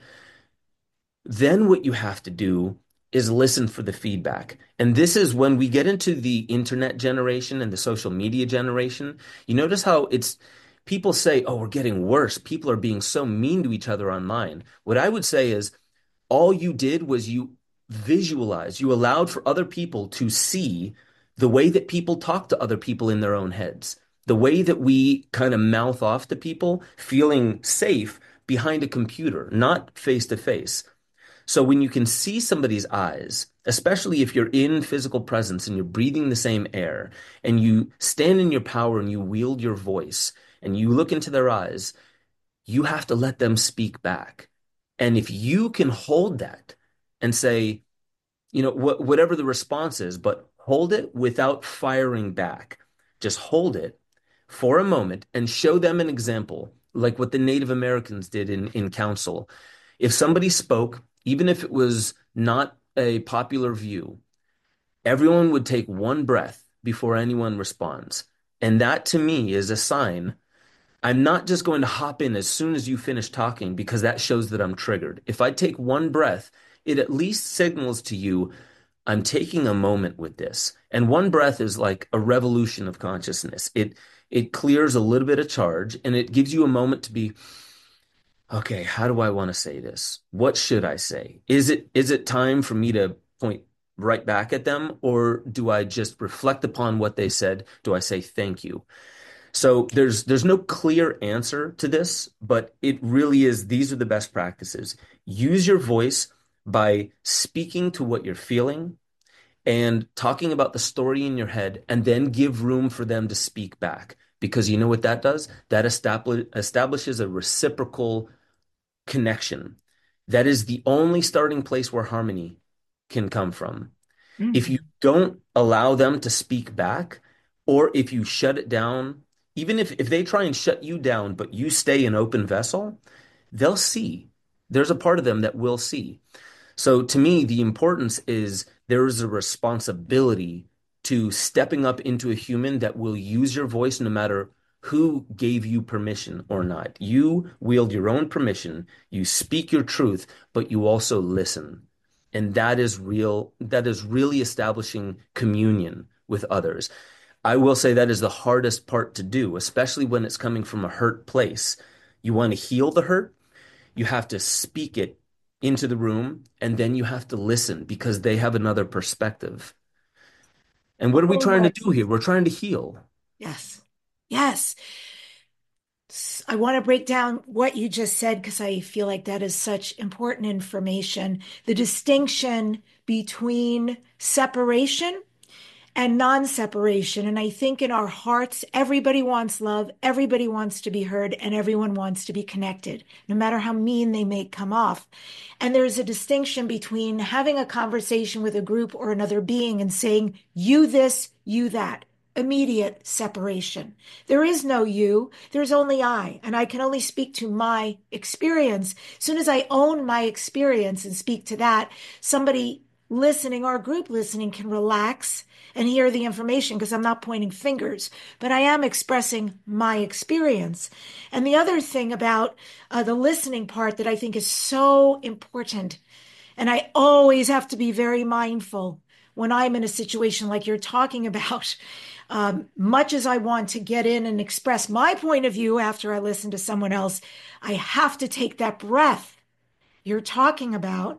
Speaker 3: Then what you have to do is listen for the feedback. And this is when we get into the internet generation and the social media generation. You notice how it's people say, oh, we're getting worse. People are being so mean to each other online. What I would say is all you did was you visualized, you allowed for other people to see the way that people talk to other people in their own heads, the way that we kind of mouth off to people, feeling safe behind a computer, not face to face. So when you can see somebody's eyes, especially if you're in physical presence and you're breathing the same air and you stand in your power and you wield your voice and you look into their eyes, you have to let them speak back. And if you can hold that and say, you know, wh whatever the response is, but hold it without firing back, just hold it for a moment and show them an example, like what the Native Americans did in, in council. If somebody spoke, even if it was not a popular view, everyone would take one breath, before anyone responds. And that to me is a sign I'm not just going to hop in as soon as you finish talking because that shows that I'm triggered. If I take one breath, it at least signals to you I'm taking a moment with this. And one breath is like a revolution of consciousness. It it clears a little bit of charge and it gives you a moment to be, okay, how do I want to say this? What should I say? Is it is it time for me to point right back at them, or do I just reflect upon what they said? Do I say thank you? So there's there's no clear answer to this, but it really is these are the best practices. Use your voice by speaking to what you're feeling and talking about the story in your head, and then give room for them to speak back. Because you know what that does? That establish, establishes a reciprocal connection. That is the only starting place where harmony can come from. If you
Speaker 2: Mhm.
Speaker 3: don't allow them to speak back, or if you shut it down, even if, if they try and shut you down, but you stay an open vessel, they'll see. There's a part of them that will see. So to me, the importance is there is a responsibility to stepping up into a human that will use your voice no matter who gave you permission or not. You wield your own permission, you speak your truth, but you also listen. And that is real, that is really establishing communion with others. I will say that is the hardest part to do, especially when it's coming from a hurt place. You want to heal the hurt, you have to speak it into the room, and then you have to listen because they have another perspective. And what are we
Speaker 2: Oh
Speaker 3: trying
Speaker 2: my,
Speaker 3: to do here? We're trying to heal.
Speaker 2: yes. Yes. S- I want to break down what you just said because I feel like that is such important information. The distinction between separation and non-separation. And I think in our hearts, everybody wants love, everybody wants to be heard, and everyone wants to be connected, no matter how mean they may come off. And there's a distinction between having a conversation with a group or another being and saying, you this, you that. Immediate separation. There is no you, there's only I, and I can only speak to my experience. As soon as I own my experience and speak to that, somebody listening or a group listening can relax and hear the information because I'm not pointing fingers, but I am expressing my experience. And the other thing about uh, the listening part that I think is so important, and I always have to be very mindful when I'm in a situation like you're talking about, um, much as I want to get in and express my point of view after I listen to someone else, I have to take that breath you're talking about,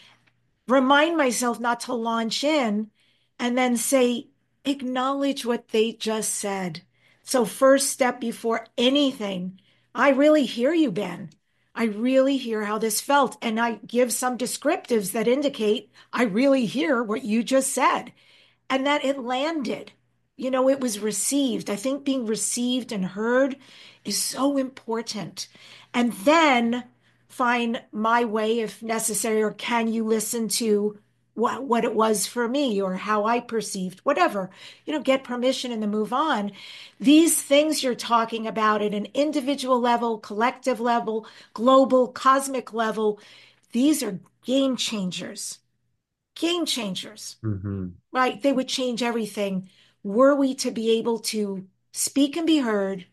Speaker 2: remind myself not to launch in, and then say, acknowledge what they just said. So, first step before anything, I really hear you, Ben. I really hear how this felt. And I give some descriptives that indicate I really hear what you just said and that it landed. You know, it was received. I think being received and heard is so important. And then find my way if necessary, or can you listen to what, what it was for me or how I perceived, whatever, you know, get permission and then move on. These things you're talking about at an individual level, collective level, global, cosmic level, these are game changers, game changers,
Speaker 3: Hmm.
Speaker 2: right? They would change everything were we to be able to speak and be heard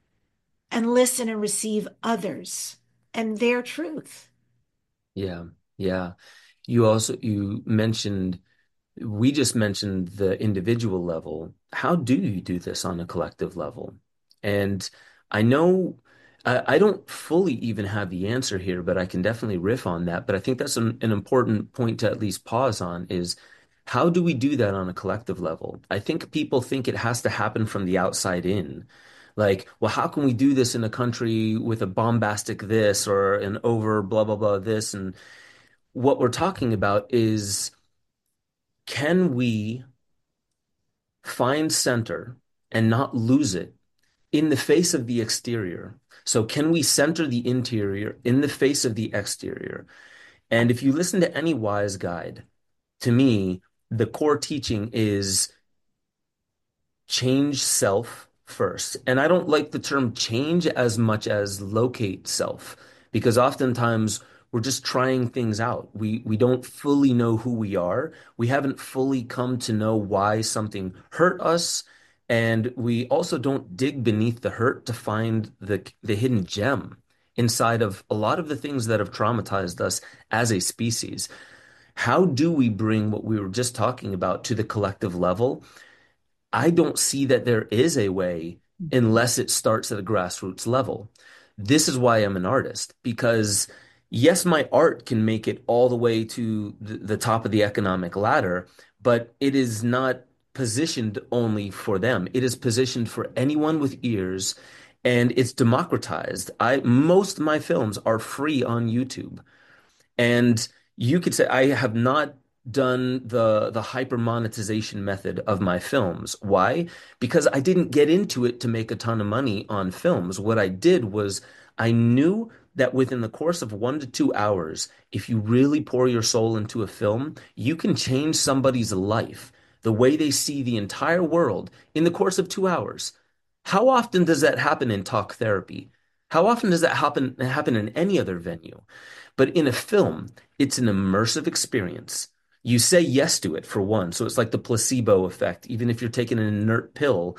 Speaker 2: and listen and receive others and their truth.
Speaker 3: Yeah, yeah. You also you mentioned we just mentioned the individual level. How do you do this on a collective level? And I know I, I don't fully even have the answer here, but I can definitely riff on that. But I think that's an, an important point to at least pause on is how do we do that on a collective level? I think people think it has to happen from the outside in. Like, well, how can we do this in a country with a bombastic this or an over blah, blah, blah, this? And what we're talking about is can we find center and not lose it in the face of the exterior? So, can we center the interior in the face of the exterior? And if you listen to any wise guide, to me, the core teaching is change self first. And I don't like the term change as much as locate self, because oftentimes We're just trying things out. We we don't fully know who we are. We haven't fully come to know why something hurt us, and we also don't dig beneath the hurt to find the the hidden gem inside of a lot of the things that have traumatized us as a species. How do we bring what we were just talking about to the collective level? I don't see that there is a way unless it starts at a grassroots level. This is why I'm an artist, because yes, my art can make it all the way to the, the top of the economic ladder, but it is not positioned only for them. It is positioned for anyone with ears, and it's democratized. I most of my films are free on YouTube. And you could say I have not done the the hyper monetization method of my films. Why? Because I didn't get into it to make a ton of money on films. What I did was I knew that within the course of one to two hours, if you really pour your soul into a film, you can change somebody's life, the way they see the entire world in the course of two hours. How often does that happen in talk therapy? How often does that happen happen in any other venue? But in a film, it's an immersive experience. You say yes to it for one. So it's like the placebo effect. Even if you're taking an inert pill,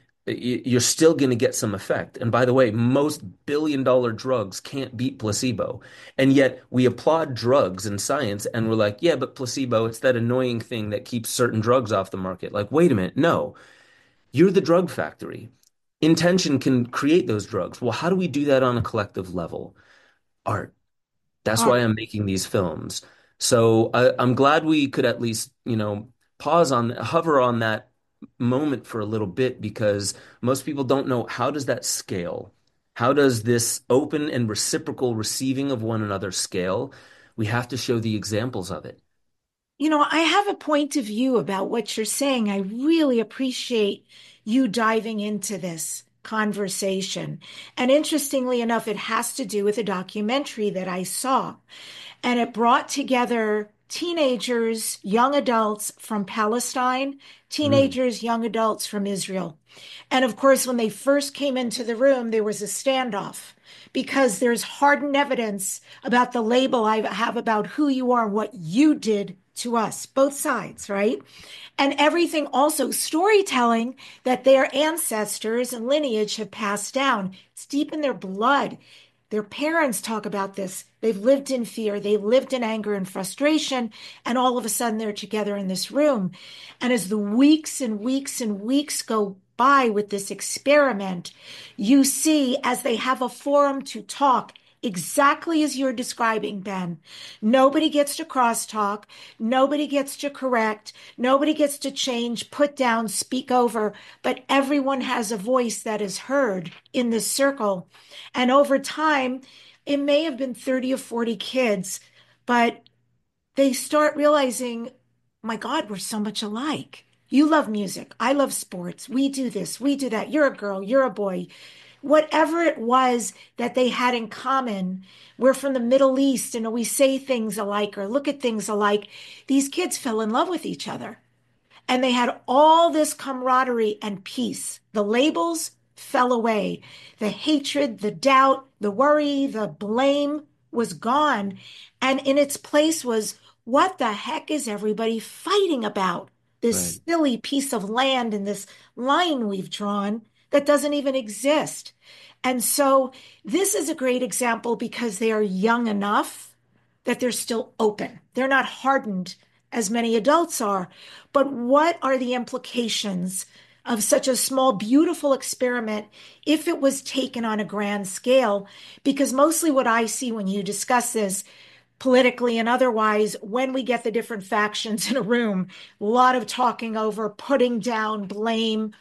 Speaker 3: you're still going to get some effect. And by the way, most billion dollar drugs can't beat placebo. And yet we applaud drugs and science and we're like, yeah, but placebo, it's that annoying thing that keeps certain drugs off the market. Like, wait a minute. No, you're the drug factory. Intention can create those drugs. Well, how do we do that on a collective level? Art. That's
Speaker 2: All
Speaker 3: why I'm making these films. So I, I'm glad we could at least, you know, pause on, hover on that moment for a little bit because most people don't know how does that scale? How does this open and reciprocal receiving of one another scale? We have to show the examples of it.
Speaker 2: You know, I have a point of view about what you're saying. I really appreciate you diving into this conversation. And interestingly enough, it has to do with a documentary that I saw. And it brought together teenagers, young adults from Palestine,
Speaker 3: Mm,
Speaker 2: teenagers, young adults from Israel. And of course, when they first came into the room, there was a standoff because there's hardened evidence about the label I have about who you are, what you did to us, both sides, right? And everything also storytelling that their ancestors and lineage have passed down. It's deep in their blood. Their parents talk about this. They've lived in fear, they've lived in anger and frustration, and all of a sudden they're together in this room. And as the weeks and weeks and weeks go by with this experiment, you see as they have a forum to talk exactly as you're describing, Ben. Nobody gets to crosstalk, nobody gets to correct, nobody gets to change, put down, speak over, but everyone has a voice that is heard in this circle. And over time, it may have been thirty or forty kids, but they start realizing, my God, we're so much alike. You love music. I love sports. We do this. We do that. You're a girl. You're a boy. Whatever it was that they had in common, we're from the Middle East and we say things alike or look at things alike. These kids fell in love with each other. And they had all this camaraderie and peace. The labels fell away. The hatred, the doubt, the worry, the blame was gone. And in its place was, what the heck is everybody fighting about?
Speaker 3: right.
Speaker 2: This silly piece of land and this line we've drawn that doesn't even exist. And so this is a great example because they are young enough that they're still open. They're not hardened as many adults are. But what are the implications of such a small, beautiful experiment if it was taken on a grand scale? Because mostly what I see when you discuss this politically and otherwise, when we get the different factions in a room, a lot of talking over, putting down, blame,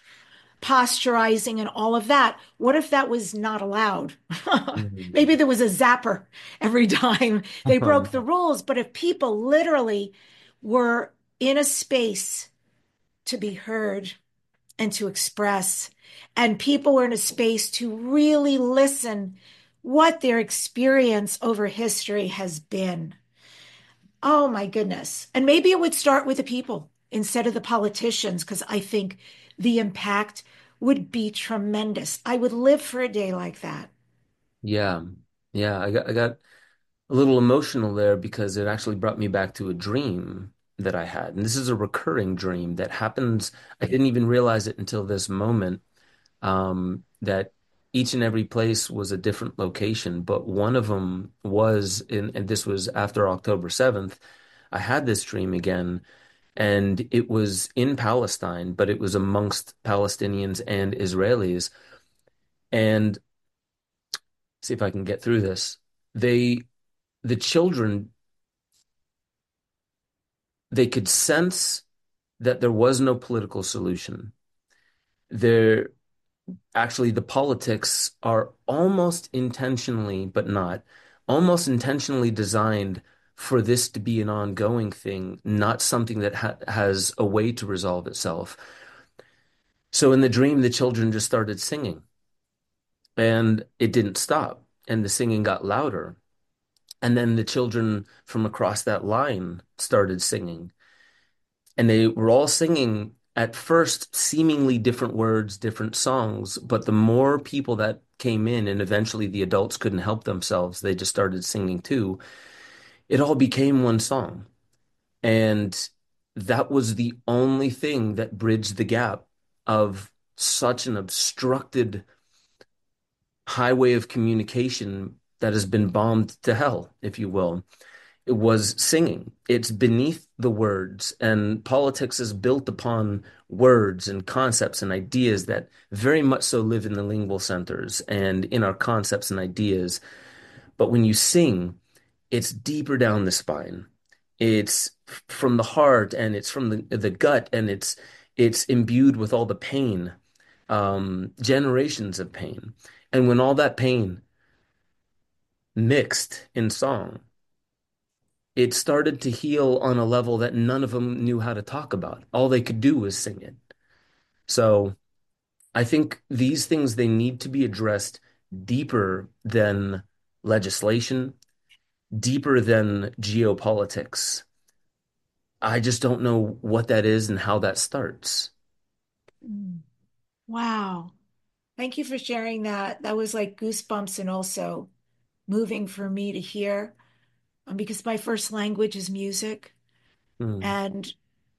Speaker 2: posturizing and all of that. What if that was not allowed? Maybe
Speaker 3: Mm.
Speaker 2: there was a zapper every time they broke the rules. But if people literally were in a space to be heard and to express, and people were in a space to really listen what their experience over history has been. Oh my goodness. And maybe it would start with the people instead of the politicians, because I think the impact would be tremendous. I would live for a day like that.
Speaker 3: Yeah. Yeah. I got, I got a little emotional there because it actually brought me back to a dream that I had. And this is a recurring dream that happens. I didn't even realize it until this moment, um, that each and every place was a different location, but one of them was in, and this was after October seventh. I had this dream again, and it was in Palestine, but it was amongst Palestinians and Israelis. And see if I can get through this. They, the children, they could sense that there was no political solution. There, actually, the politics are almost intentionally, but not, almost intentionally designed for this to be an ongoing thing, not something that ha has a way to resolve itself. So in the dream, the children just started singing, and it didn't stop, and the singing got louder. And then the children from across that line started singing. And they were all singing at first seemingly different words, different songs, but the more people that came in, and eventually the adults couldn't help themselves, they just started singing too. It all became one song. And that was the only thing that bridged the gap of such an obstructed highway of communication that has been bombed to hell, if you will. It was singing. It's beneath the words, and politics is built upon words and concepts and ideas that very much so live in the lingual centers and in our concepts and ideas. But when you sing, it's deeper down the spine. It's from the heart, and it's from the the gut, and it's it's imbued with all the pain, um, generations of pain. And when all that pain mixed in song, it started to heal on a level that none of them knew how to talk about. All they could do was sing it. So I think these things, they need to be addressed deeper than legislation, deeper than geopolitics. I just don't know what that is and how that starts.
Speaker 2: Mm. Wow. Thank you for sharing that. That was like goosebumps and also moving for me to hear, um, because my first language is music.
Speaker 3: Hmm.
Speaker 2: And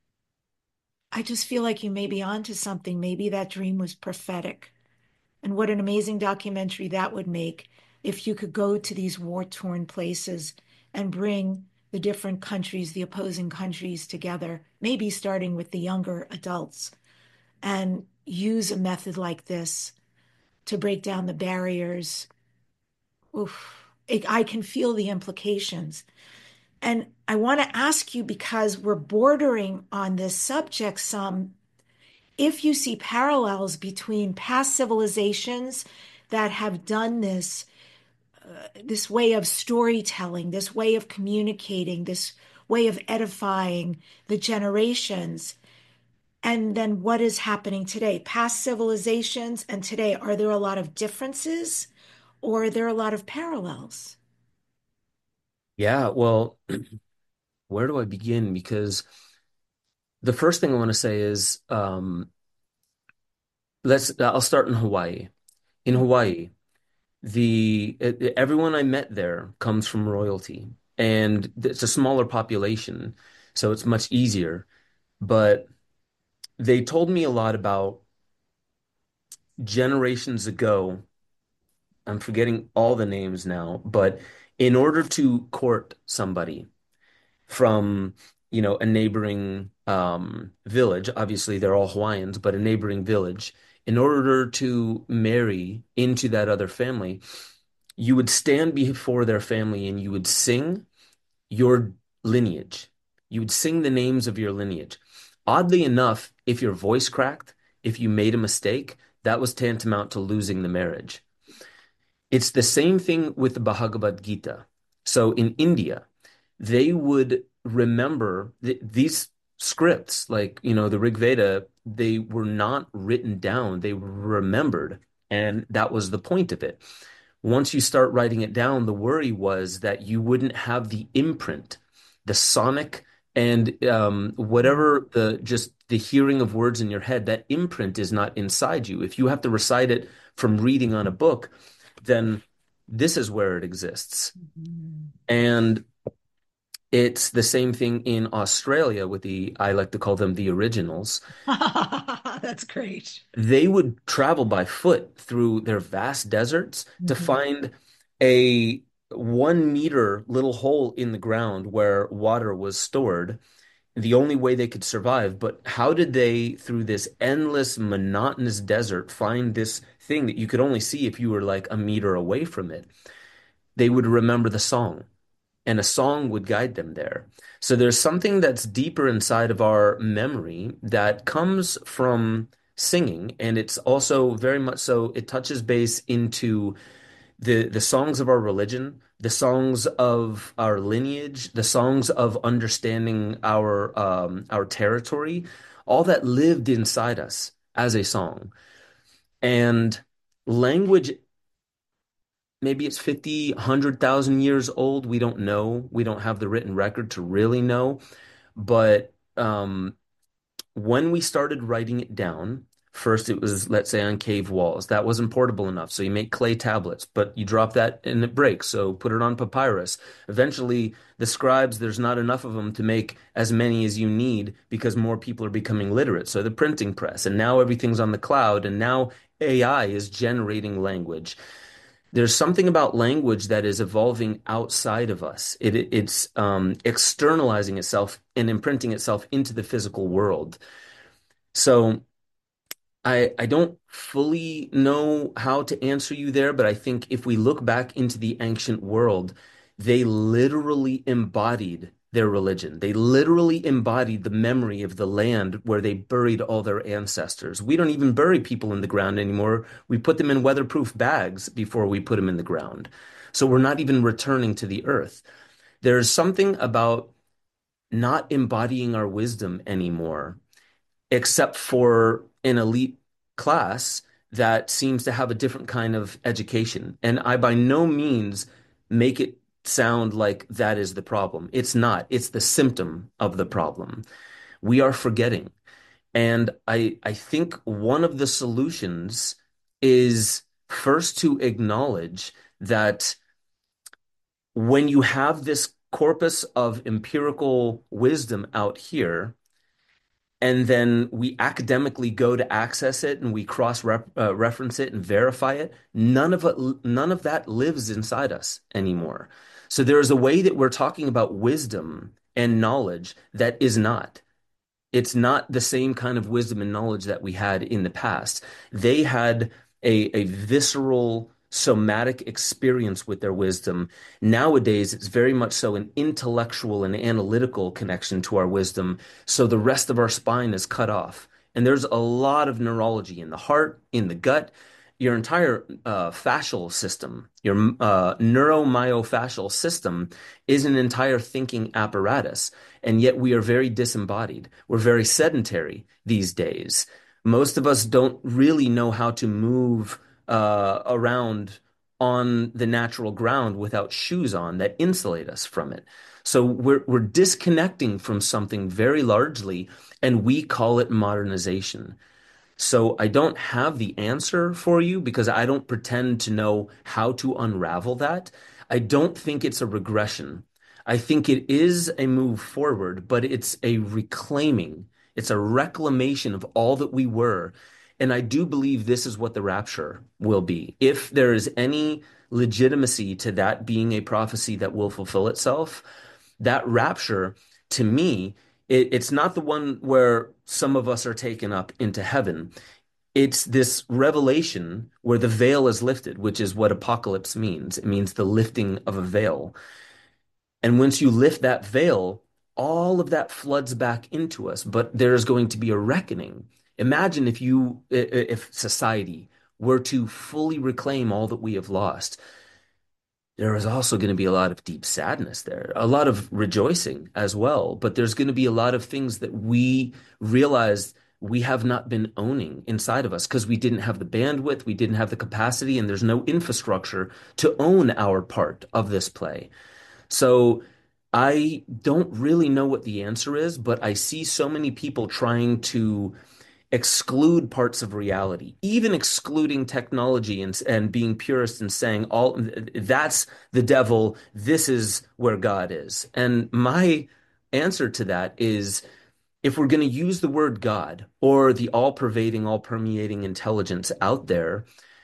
Speaker 2: I just feel like you may be onto something. Maybe that dream was prophetic. And what an amazing documentary that would make if you could go to these war-torn places and bring the different countries, the opposing countries together, maybe starting with the younger adults, and use a method like this to break down the barriers. Oof. It, I can feel the implications. And I want to ask you, because we're bordering on this subject some, if you see parallels between past civilizations that have done this, uh, this way of storytelling, this way of communicating, this way of edifying the generations, and then what is happening today, past civilizations and today, are there a lot of differences or are there a lot of parallels?
Speaker 3: Yeah, well, where do I begin? Because the first thing I want to say is, um, let's, I'll start in Hawaii. In Hawaii, the e- everyone I met there comes from royalty, and it's a smaller population, so it's much easier. But they told me a lot about generations ago. I'm forgetting all the names now, but in order to court somebody from, you know, a neighboring um, village, obviously they're all Hawaiians, but a neighboring village, in order to marry into that other family, you would stand before their family and you would sing your lineage. You would sing the names of your lineage. Oddly enough, if your voice cracked, if you made a mistake, that was tantamount to losing the marriage. It's the same thing with the Bhagavad Gita. So in India, they would remember th these scripts, like, you know, the Rig Veda, they were not written down, they were remembered. And that was the point of it. Once you start writing it down, the worry was that you wouldn't have the imprint, the sonic and um, whatever the just the hearing of words in your head, that imprint is not inside you. If you have to recite it from reading on a book, then this is where it exists.
Speaker 2: Mhm.
Speaker 3: And it's the same thing in Australia with the, I like to call them the originals.
Speaker 2: That's great.
Speaker 3: They would travel by foot through their vast deserts to
Speaker 2: Mhm.
Speaker 3: find a one meter little hole in the ground where water was stored, the only way they could survive. But how did they, through this endless, monotonous desert, find this thing that you could only see if you were like a meter away from it? They would remember the song, and a song would guide them there. So there's something that's deeper inside of our memory that comes from singing, and it's also very much so it touches base into the the songs of our religion, the songs of our lineage, the songs of understanding our um, our territory, all that lived inside us as a song. And language, maybe it's fifty, one hundred thousand years old. We don't know. We don't have the written record to really know. But um, when we started writing it down, first it was, let's say, on cave walls. That wasn't portable enough. So you make clay tablets, but you drop that and it breaks. So put it on papyrus. Eventually, the scribes, there's not enough of them to make as many as you need because more people are becoming literate. So the printing press, and now everything's on the cloud, and now A I is generating language. There's something about language that is evolving outside of us. It, it's um, externalizing itself and imprinting itself into the physical world. So I I don't fully know how to answer you there, but I think if we look back into the ancient world, they literally embodied their religion. They literally embodied the memory of the land where they buried all their ancestors. We don't even bury people in the ground anymore. We put them in weatherproof bags before we put them in the ground. So we're not even returning to the earth. There's something about not embodying our wisdom anymore except for an elite class that seems to have a different kind of education. And I by no means make it sound like that is the problem. It's not. It's the symptom of the problem. We are forgetting. And I I think one of the solutions is first to acknowledge that when you have this corpus of empirical wisdom out here, and then we academically go to access it and we cross ref, uh, reference it and verify it, none of it none of that lives inside us anymore. So there is a way that we're talking about wisdom and knowledge that is not. It's not the same kind of wisdom and knowledge that we had in the past. They had a, a visceral, somatic experience with their wisdom. Nowadays, it's very much so an intellectual and analytical connection to our wisdom. So the rest of our spine is cut off. And there's a lot of neurology in the heart, in the gut, your entire uh, fascial system, your uh, neuromyofascial system is an entire thinking apparatus. And yet we are very disembodied. We're very sedentary these days. Most of us don't really know how to move uh, around on the natural ground without shoes on that insulate us from it. So we're we're disconnecting from something very largely, and we call it modernization. So I don't have the answer for you because I don't pretend to know how to unravel that. I don't think it's a regression. I think it is a move forward, but it's a reclaiming. It's a reclamation of all that we were. And I do believe this is what the rapture will be. If there is any legitimacy to that being a prophecy that will fulfill itself, that rapture, to me, it, it's not the one where some of us are taken up into heaven. It's this revelation where the veil is lifted, which is what apocalypse means. It means the lifting of a veil. And once you lift that veil, all of that floods back into us. But there's going to be a reckoning. Imagine if you, if society were to fully reclaim all that we have lost. There is also going to be a lot of deep sadness there, a lot of rejoicing as well. But there's going to be a lot of things that we realize we have not been owning inside of us because we didn't have the bandwidth, we didn't have the capacity, and there's no infrastructure to own our part of this play. So I don't really know what the answer is, but I see so many people trying to exclude parts of reality, even excluding technology and and being purist and saying all that's the devil, this is where God is. And my answer to that is if we're going to use the word God or the all-pervading, all-permeating intelligence out there,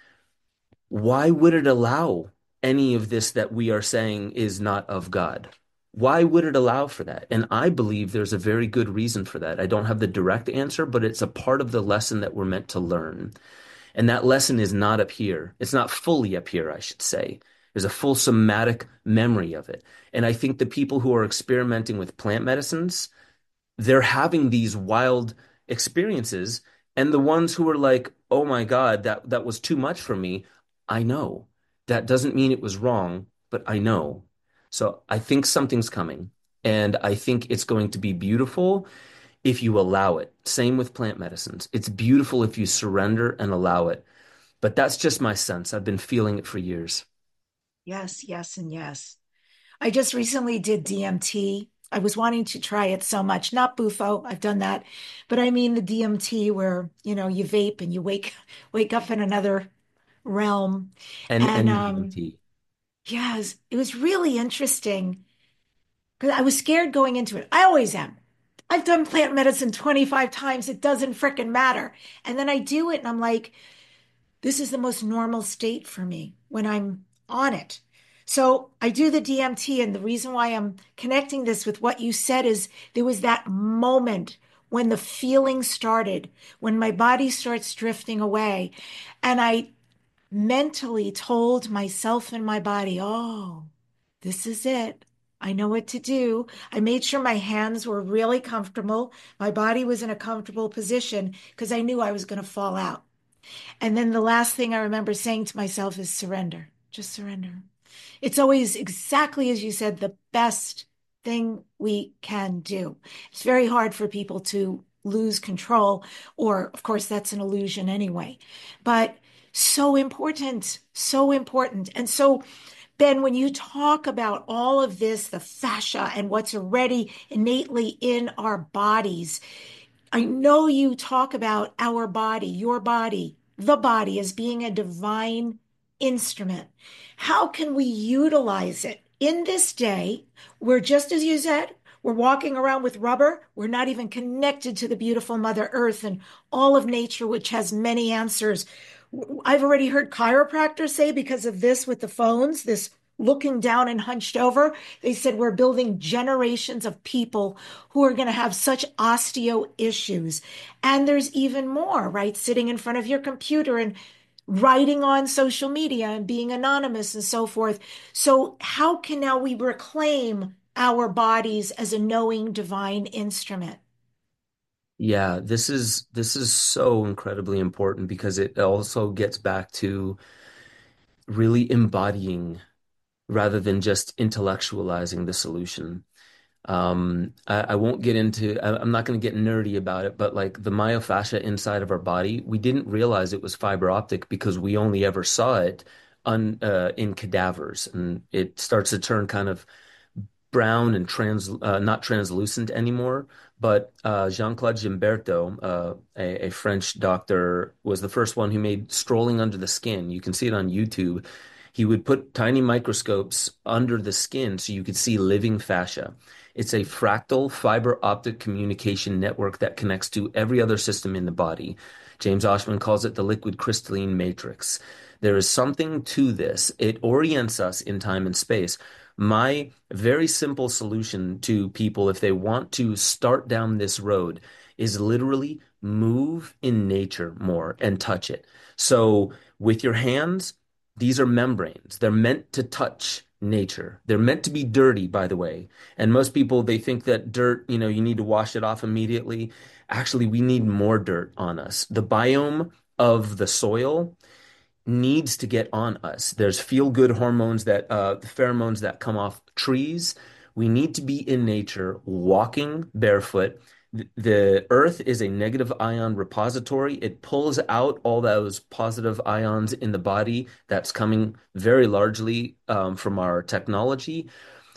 Speaker 3: why would it allow any of this that we are saying is not of God? Why would it allow for that? And I believe there's a very good reason for that. I don't have the direct answer, but it's a part of the lesson that we're meant to learn. And that lesson is not up here. It's not fully up here, I should say. There's a full somatic memory of it. And I think the people who are experimenting with plant medicines, they're having these wild experiences. And the ones who are like, oh my God, that, that was too much for me. I know. That doesn't mean it was wrong, but I know. So I think something's coming. And I think it's going to be beautiful if you allow it. Same with plant medicines. It's beautiful if you surrender and allow it. But that's just my sense. I've been feeling it for years.
Speaker 2: Yes, yes, and yes. I just recently did D M T. I was wanting to try it so much, not Bufo, I've done that, but I mean the D M T where, you know, you vape and you wake wake up in another realm.
Speaker 3: And
Speaker 2: And
Speaker 3: and
Speaker 2: um,
Speaker 3: D M T.
Speaker 2: yes, it was really interesting because I was scared going into it. I always am. I've done plant medicine twenty-five times. It doesn't frickin' matter. And then I do it and I'm like, this is the most normal state for me when I'm on it. So I do the D M T, and the reason why I'm connecting this with what you said is there was that moment when the feeling started, when my body starts drifting away, and I mentally told myself and my body, oh, this is it. I know what to do. I made sure my hands were really comfortable. My body was in a comfortable position because I knew I was going to fall out. And then the last thing I remember saying to myself is surrender, just surrender. It's always exactly as you said, the best thing we can do. It's very hard for people to lose control, or of course, that's an illusion anyway. But so important, so important. And so, Ben, when you talk about all of this, the fascia and what's already innately in our bodies, I know you talk about our body, your body, the body as being a divine instrument. How can we utilize it in this day where, just as you said, we're walking around with rubber, we're not even connected to the beautiful Mother Earth and all of nature, which has many answers. I've already heard chiropractors say because of this with the phones, this looking down and hunched over, they said we're building generations of people who are going to have such osteo issues. And there's even more, right? Sitting in front of your computer and writing on social media and being anonymous and so forth. So how can now we reclaim our bodies as a knowing divine instrument?
Speaker 3: Yeah, this is this is so incredibly important because it also gets back to really embodying rather than just intellectualizing the solution. Um, I, I won't get into, I, I'm not going to get nerdy about it, but like the myofascia inside of our body, we didn't realize it was fiber optic because we only ever saw it on, uh, in cadavers. And it starts to turn kind of brown and trans, uh, not translucent anymore. But uh, Jean-Claude Gimberto, uh, a, a French doctor, was the first one who made strolling under the skin. You can see it on YouTube. He would put tiny microscopes under the skin so you could see living fascia. It's a fractal fiber optic communication network that connects to every other system in the body. James Oshman calls it the liquid crystalline matrix. There is something to this. It orients us in time and space. My very simple solution to people, if they want to start down this road, is literally move in nature more and touch it. So with your hands, these are membranes. They're meant to touch nature. They're meant to be dirty, by the way. And most people, they think that dirt, you know, you need to wash it off immediately. Actually, we need more dirt on us. The biome of the soil needs to get on us. There's feel-good hormones that, uh, pheromones that come off trees. We need to be in nature, walking barefoot. The earth is a negative ion repository. It pulls out all those positive ions in the body that's coming very largely um, from our technology.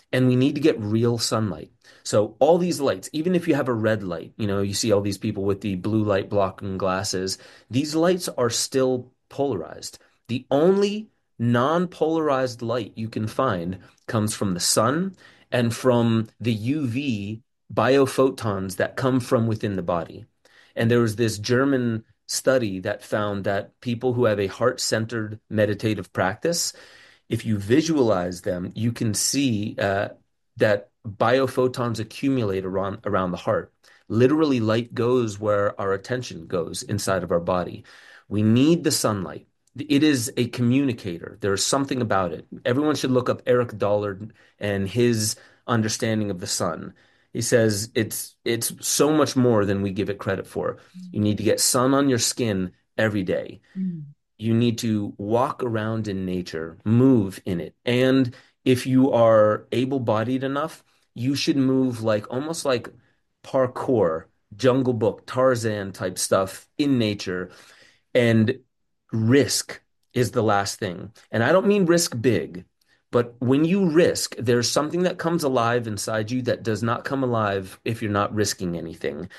Speaker 3: And we need to get real sunlight. So all these lights, even if you have a red light, you know, you see all these people with the blue light blocking glasses, these lights are still polarized. The only non-polarized light you can find comes from the sun and from the U V biophotons that come from within the body. And there was this German study that found that people who have a heart-centered meditative practice, if you visualize them, you can see uh, that biophotons accumulate around around the heart. Literally, light goes where our attention goes inside of our body. We need the sunlight. It is a communicator. There's something about it. Everyone should look up Eric Dollard and his understanding of the sun. He says it's it's so much more than we give it credit for. You need to get sun on your skin every day. Mm. You need to walk around in nature, move in it. And if you are able-bodied enough, you should move like almost like parkour, Jungle Book, Tarzan type stuff in nature. And risk is the last thing. And I don't mean risk big, but when you risk, there's something that comes alive inside you that does not come alive if you're not risking anything.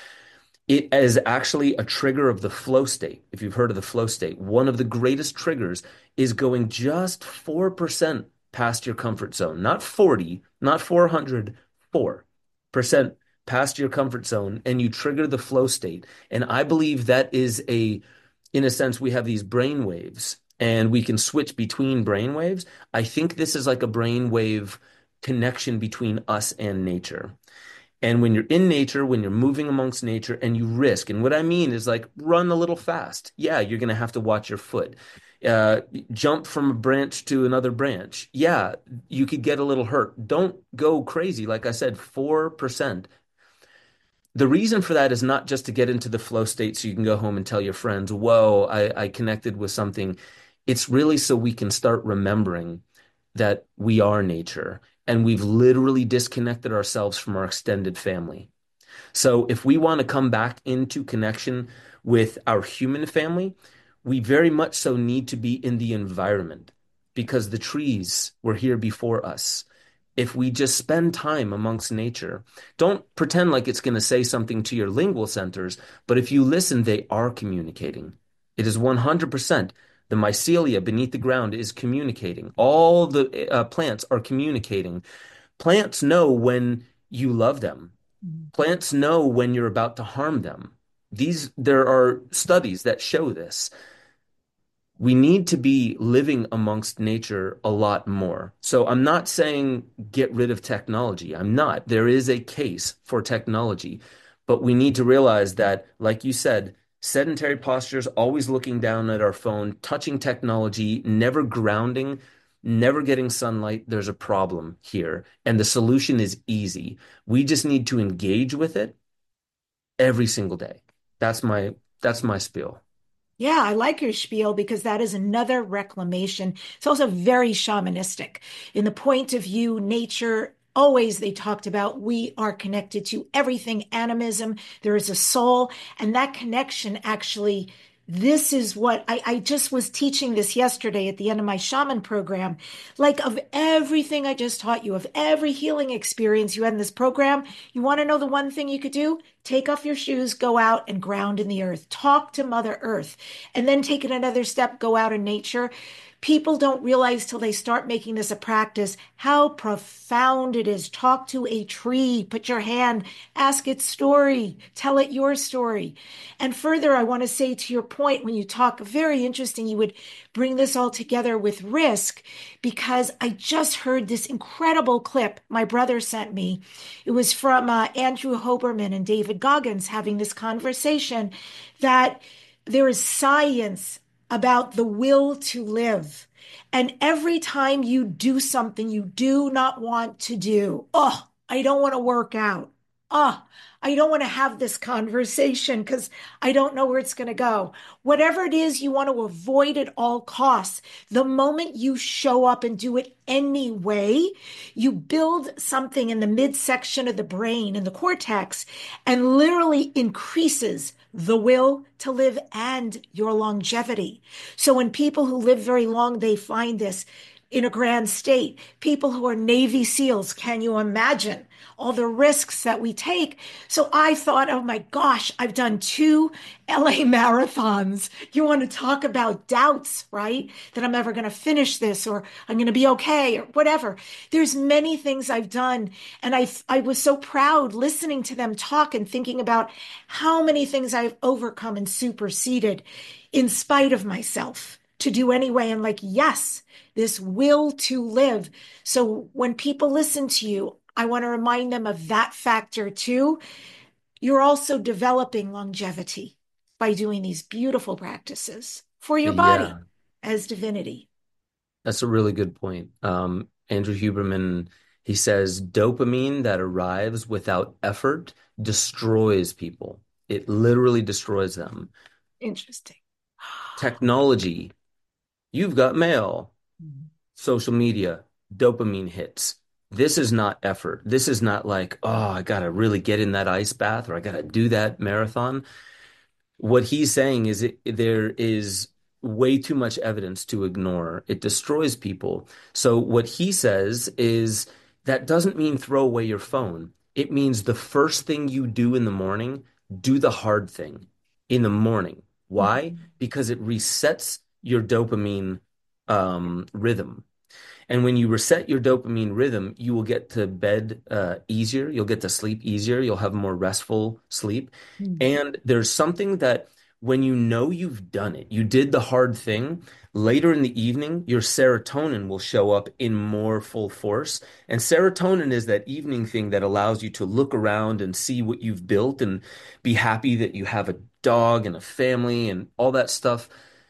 Speaker 3: It is actually a trigger of the flow state. If you've heard of the flow state, one of the greatest triggers is going just four percent past your comfort zone, not forty, not four hundred, four percent past your comfort zone, and you trigger the flow state. And I believe that is a, in a sense, we have these brain waves and we can switch between brain waves. I think this is like a brain wave connection between us and nature. And when you're in nature, when you're moving amongst nature and you risk, and what I mean is like run a little fast. Yeah, you're going to have to watch your foot. Uh, jump from a branch to another branch. Yeah, you could get a little hurt. Don't go crazy. Like I said, four percent. The reason for that is not just to get into the flow state so you can go home and tell your friends, whoa, I, I connected with something. It's really so we can start remembering that we are nature. And we've literally disconnected ourselves from our extended family. So if we want to come back into connection with our human family, we very much so need to be in the environment because the trees were here before us. If we just spend time amongst nature, don't pretend like it's going to say something to your lingual centers, but if you listen, they are communicating. It is one hundred percent. The mycelia beneath the ground is communicating. All the uh, plants are communicating. Plants know when you love them. Plants know when you're about to harm them. These, there are studies that show this. We need to be living amongst nature a lot more. So I'm not saying get rid of technology. I'm not. There is a case for technology, but we need to realize that, like you said, sedentary postures, always looking down at our phone, touching technology, never grounding, never getting sunlight. There's a problem here. And the solution is easy. We just need to engage with it every single day. That's my, that's my spiel.
Speaker 2: Yeah, I like your spiel because that is another reclamation. It's also very shamanistic. In the point of view, nature, always they talked about we are connected to everything, animism. There is a soul, and that connection actually, this is what I, I just was teaching this yesterday at the end of my shaman program. Like of everything I just taught you, of every healing experience you had in this program, you want to know the one thing you could do? Take off your shoes, go out and ground in the earth. Talk to Mother Earth. And then take it another step, go out in nature. People don't realize till they start making this a practice how profound it is. Talk to a tree, put your hand, ask its story, tell it your story. And further, I want to say to your point, when you talk, very interesting, you would bring this all together with risk, because I just heard this incredible clip my brother sent me. It was from uh, Andrew Hoberman and David Goggins having this conversation that there is science about the will to live. And every time you do something you do not want to do, oh, I don't want to work out. Oh, I don't want to have this conversation because I don't know where it's going to go. Whatever it is you want to avoid at all costs, the moment you show up and do it anyway, you build something in the midsection of the brain, in the cortex, and literally increases the will to live and your longevity. So when people who live very long, they find this, in a grand state, people who are Navy SEALs. Can you imagine all the risks that we take? So I thought, oh my gosh, I've done two L A marathons. You want to talk about doubts, right? That I'm ever going to finish this or I'm going to be okay or whatever. There's many things I've done. And I, I was so proud listening to them talk and thinking about how many things I've overcome and superseded in spite of myself to do anyway. And like, yes, this will to live. So when people listen to you, I want to remind them of that factor too. You're also developing longevity by doing these beautiful practices for your body
Speaker 3: Yeah,
Speaker 2: as divinity.
Speaker 3: that's a really good point. Um, Andrew Huberman, he says, dopamine that arrives without effort destroys people. It literally destroys them.
Speaker 2: Interesting.
Speaker 3: Technology, you've got mail, social media, dopamine hits. This is not effort. This is not like, oh, I gotta really get in that ice bath or I gotta do that marathon. What he's saying is it, there is way too much evidence to ignore. It destroys people. So what he says is that doesn't mean throw away your phone. It means the first thing you do in the morning, do the hard thing in the morning. Why?
Speaker 2: Mhm.
Speaker 3: Because it resets your dopamine um, rhythm. And when you reset your dopamine rhythm, you will get to bed uh, easier. You'll get to sleep easier. You'll have more restful sleep.
Speaker 2: Mhm.
Speaker 3: And there's something that when you know you've done it, you did the hard thing, later in the evening, your serotonin will show up in more full force. And serotonin is that evening thing that allows you to look around and see what you've built and be happy that you have a dog and a family and all that stuff.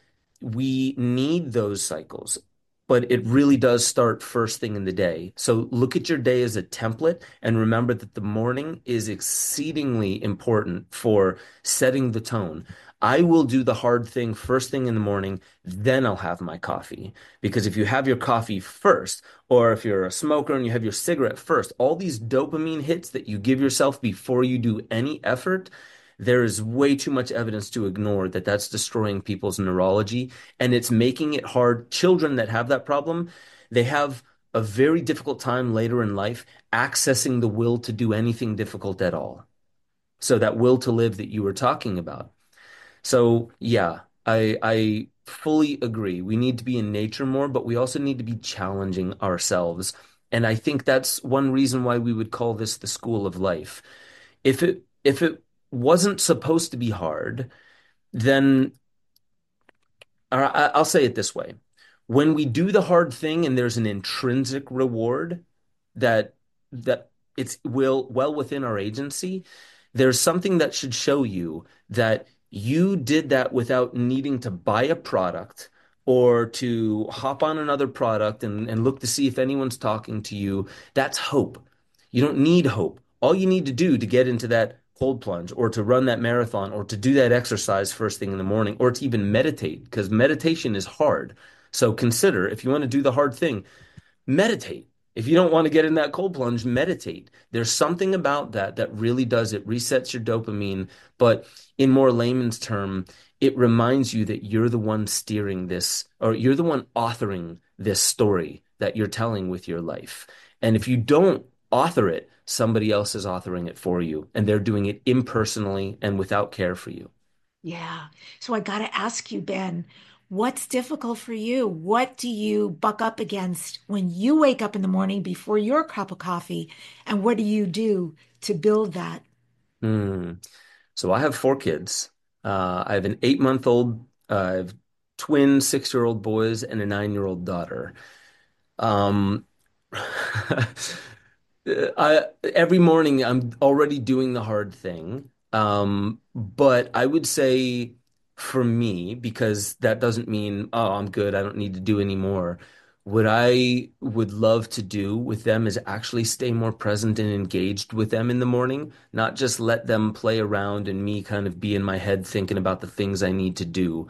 Speaker 3: We need those cycles, but it really does start first thing in the day. So look at your day as a template and remember that the morning is exceedingly important for setting the tone. I will do the hard thing first thing in the morning, then I'll have my coffee. Because if you have your coffee first, or if you're a smoker and you have your cigarette first, all these dopamine hits that you give yourself before you do any effort, there is way too much evidence to ignore that that's destroying people's neurology and it's making it hard. Children that have that problem, they have a very difficult time later in life accessing the will to do anything difficult at all. So that will to live that you were talking about. So yeah, I I fully agree. We need to be in nature more, but we also need to be challenging ourselves. And I think that's one reason why we would call this the school of life. If it if it wasn't supposed to be hard, then or I, I'll say it this way. When we do the hard thing and there's an intrinsic reward that that it's will well within our agency, there's something that should show you that you did that without needing to buy a product or to hop on another product and, and look to see if anyone's talking to you. That's hope. You don't need hope. All you need to do to get into that cold plunge or to run that marathon or to do that exercise first thing in the morning or to even meditate, because meditation is hard. So consider if you want to do the hard thing, meditate. If you don't want to get in that cold plunge, meditate. There's something about that that really does it, resets your dopamine. But in more layman's term, it reminds you that you're the one steering this, or you're the one authoring this story that you're telling with your life. And if you don't author it, somebody else is authoring it for you, and they're doing it impersonally and without care for you.
Speaker 2: Yeah. So I got to ask you, Ben, what's difficult for you? What do you buck up against when you wake up in the morning before your cup of coffee? And what do you do to build that?
Speaker 3: Hmm. So I have four kids. Uh, I have an eight month old, uh, I have twin six year old boys and a nine year old daughter. Um, I every morning I'm already doing the hard thing. Um, but I would say for me, because that doesn't mean, oh, I'm good, I don't need to do any more. What I would love to do with them is actually stay more present and engaged with them in the morning, not just let them play around and me kind of be in my head thinking about the things I need to do.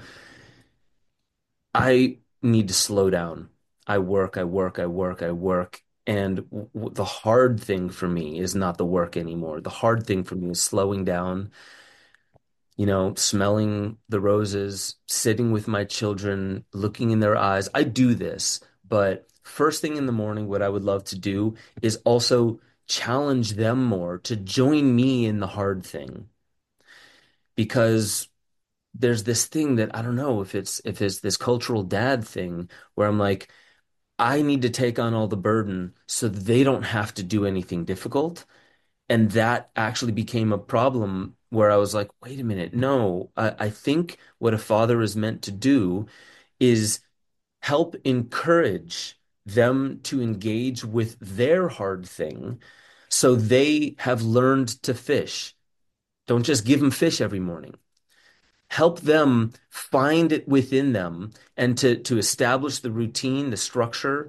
Speaker 3: I need to slow down. I work, I work, I work, I work. And w w- the hard thing for me is not the work anymore. The hard thing for me is slowing down, you know, smelling the roses, sitting with my children, looking in their eyes. I do this, but first thing in the morning, what I would love to do is also challenge them more to join me in the hard thing. Because there's this thing that I don't know if it's if it's this cultural dad thing where I'm like, I need to take on all the burden so they don't have to do anything difficult. And that actually became a problem where I was like, wait a minute, no, I, I think what a father is meant to do is help encourage them to engage with their hard thing so they have learned to fish. Don't just give them fish every morning. Help them find it within them and to to establish the routine, the structure,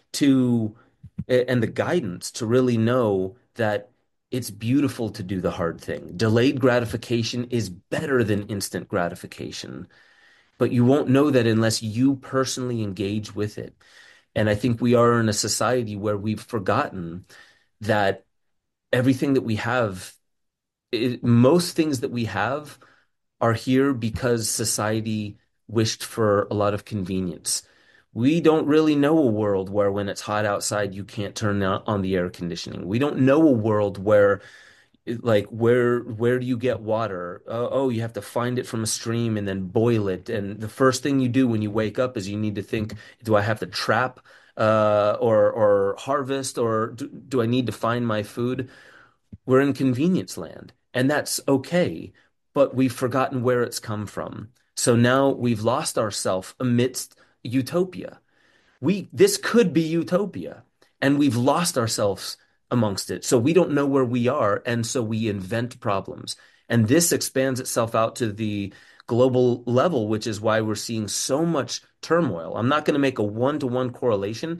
Speaker 3: to and the guidance to really know that it's beautiful to do the hard thing. Delayed gratification is better than instant gratification, but you won't know that unless you personally engage with it. And I think we are in a society where we've forgotten that everything that we have, it, most things that we have are here because society wished for a lot of convenience. We don't really know a world where when it's hot outside, you can't turn on the air conditioning. We don't know a world where like where where do you get water? Oh, oh, you have to find it from a stream and then boil it. And the first thing you do when you wake up is you need to think, do I have to trap uh, or or harvest or do, do I need to find my food? We're in convenience land, and that's okay, but we've forgotten where it's come from. So now we've lost ourselves amidst utopia. We this could be utopia, and we've lost ourselves amongst it. So we don't know where we are, and so we invent problems. And this expands itself out to the global level, which is why we're seeing so much turmoil. I'm not going to make a one-to-one correlation,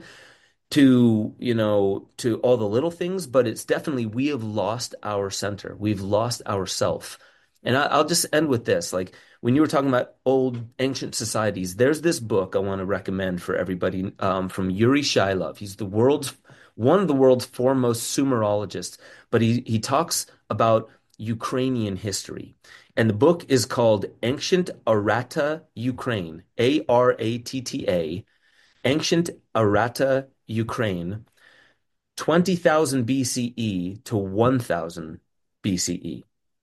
Speaker 3: to, you know, to all the little things, but it's definitely we have lost our center. We've lost ourself. And I, I'll just end with this. Like when you were talking about old ancient societies, there's this book I want to recommend for everybody um, from Yuri Shilov. He's the world's one of the world's foremost Sumerologists, but he he talks about Ukrainian history. And the book is called Ancient Aratta Ukraine, A R A T T A, Ancient Aratta Ukraine, twenty thousand B C E to one thousand B C E.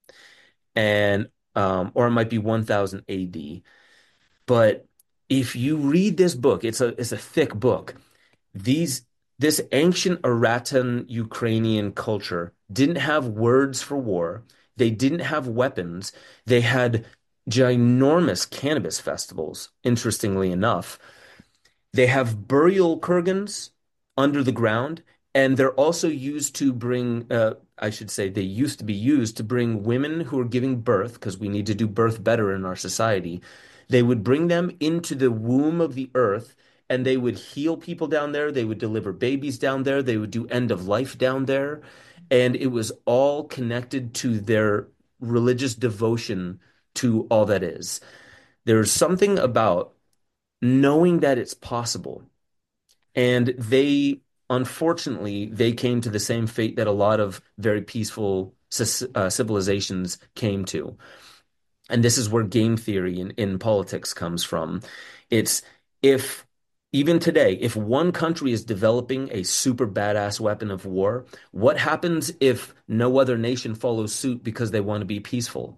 Speaker 3: And, um, or it might be one thousand A D. But if you read this book, it's a, it's a thick book. These, this ancient Aratan Ukrainian culture didn't have words for war. They didn't have weapons. They had ginormous cannabis festivals, interestingly enough. They have burial kurgans under the ground, and they're also used to bring, uh, I should say, they used to be used to bring women who are giving birth, because we need to do birth better in our society. They would bring them into the womb of the earth, and they would heal people down there. They would deliver babies down there. They would do end of life down there. And it was all connected to their religious devotion to all that is. There's something about knowing that it's possible. And they, unfortunately, they came to the same fate that a lot of very peaceful uh, civilizations came to. And this is where game theory in, in politics comes from. It's if, even today, if one country is developing a super badass weapon of war, what happens if no other nation follows suit because they want to be peaceful?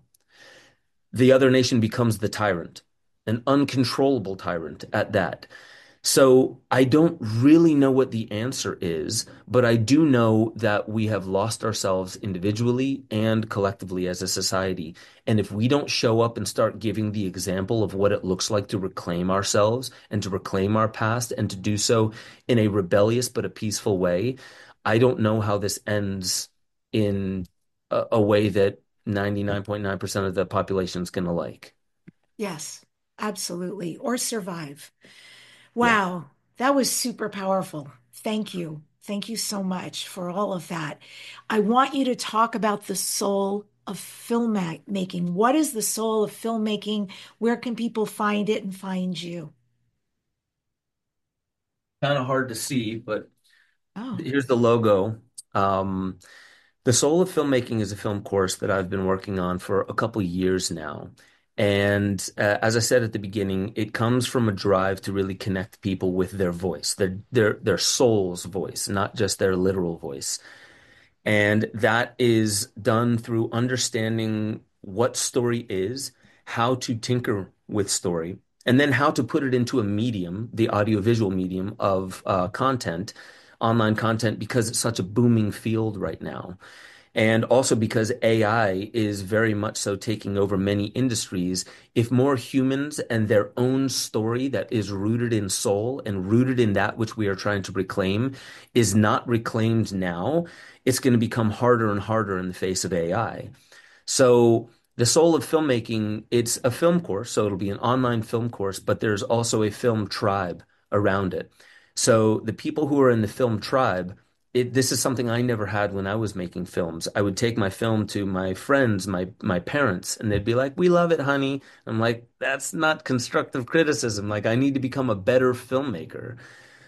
Speaker 3: The other nation becomes the tyrant, an uncontrollable tyrant at that. So I don't really know what the answer is, but I do know that we have lost ourselves individually and collectively as a society. And if we don't show up and start giving the example of what it looks like to reclaim ourselves and to reclaim our past and to do so in a rebellious but a peaceful way, I don't know how this ends in a, a way that ninety-nine point nine percent of the population is going to like.
Speaker 2: Yes, absolutely. Or survive.
Speaker 3: Yeah.
Speaker 2: Wow, that was super powerful. Thank you. Thank you so much for all of that. I want you to talk about the soul of filmmaking. What is the soul of filmmaking? Where can people find it and find you?
Speaker 3: Kind of hard to see, but
Speaker 2: Oh,
Speaker 3: here's the logo. Um, The Soul of Filmmaking is a film course that I've been working on for a couple years now. And uh, as I said at the beginning, it comes from a drive to really connect people with their voice, their their their soul's voice, not just their literal voice. And that is done through understanding what story is, how to tinker with story, and then how to put it into a medium, the audiovisual medium of uh, content, online content, because it's such a booming field right now. And also because A I is very much so taking over many industries. If more humans and their own story that is rooted in soul and rooted in that which we are trying to reclaim is not reclaimed now, it's going to become harder and harder in the face of A I. So the soul of filmmaking, it's a film course, so it'll be an online film course, but there's also a film tribe around it. So the people who are in the film tribe, it, this is something I never had when I was making films. I would take my film to my friends, my my parents, and they'd be like, "We love it, honey." I'm like, "That's not constructive criticism. Like, I need to become a better filmmaker."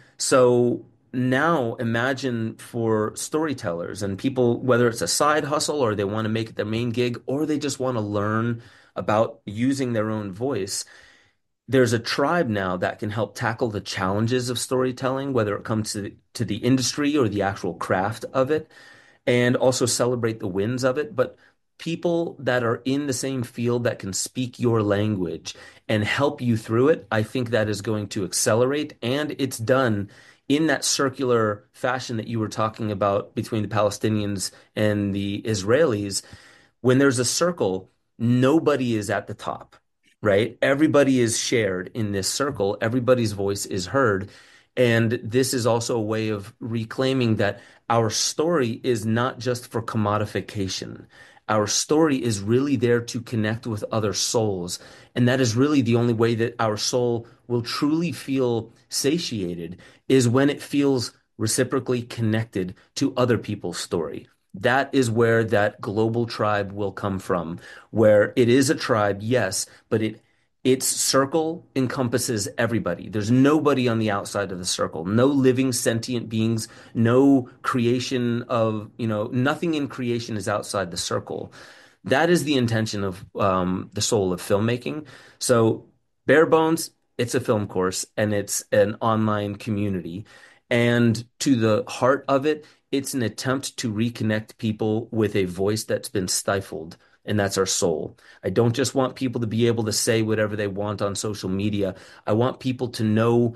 Speaker 3: So now imagine for storytellers and people, whether it's a side hustle or they want to make it their main gig, or they just want to learn about using their own voice. There's a tribe now that can help tackle the challenges of storytelling, whether it comes to the, to the industry or the actual craft of it, and also celebrate the wins of it. But people that are in the same field that can speak your language and help you through it, I think that is going to accelerate. And it's done in that circular fashion that you were talking about between the Palestinians and the Israelis. When there's a circle, nobody is at the top, right? Everybody is shared in this circle. Everybody's voice is heard. And this is also a way of reclaiming that our story is not just for commodification. Our story is really there to connect with other souls. And that is really the only way that our soul will truly feel satiated is when it feels reciprocally connected to other people's story. That is where that global tribe will come from, where it is a tribe, yes, but it its circle encompasses everybody. There's nobody on the outside of the circle, no living sentient beings, no creation of, you know, nothing in creation is outside the circle. That is the intention of um, the soul of filmmaking. So, bare bones, it's a film course and it's an online community. And to the heart of it, it's an attempt to reconnect people with a voice that's been stifled, and that's our soul. I don't just want people to be able to say whatever they want on social media. I want people to know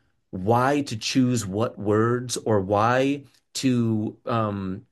Speaker 3: why to choose what words or why to um,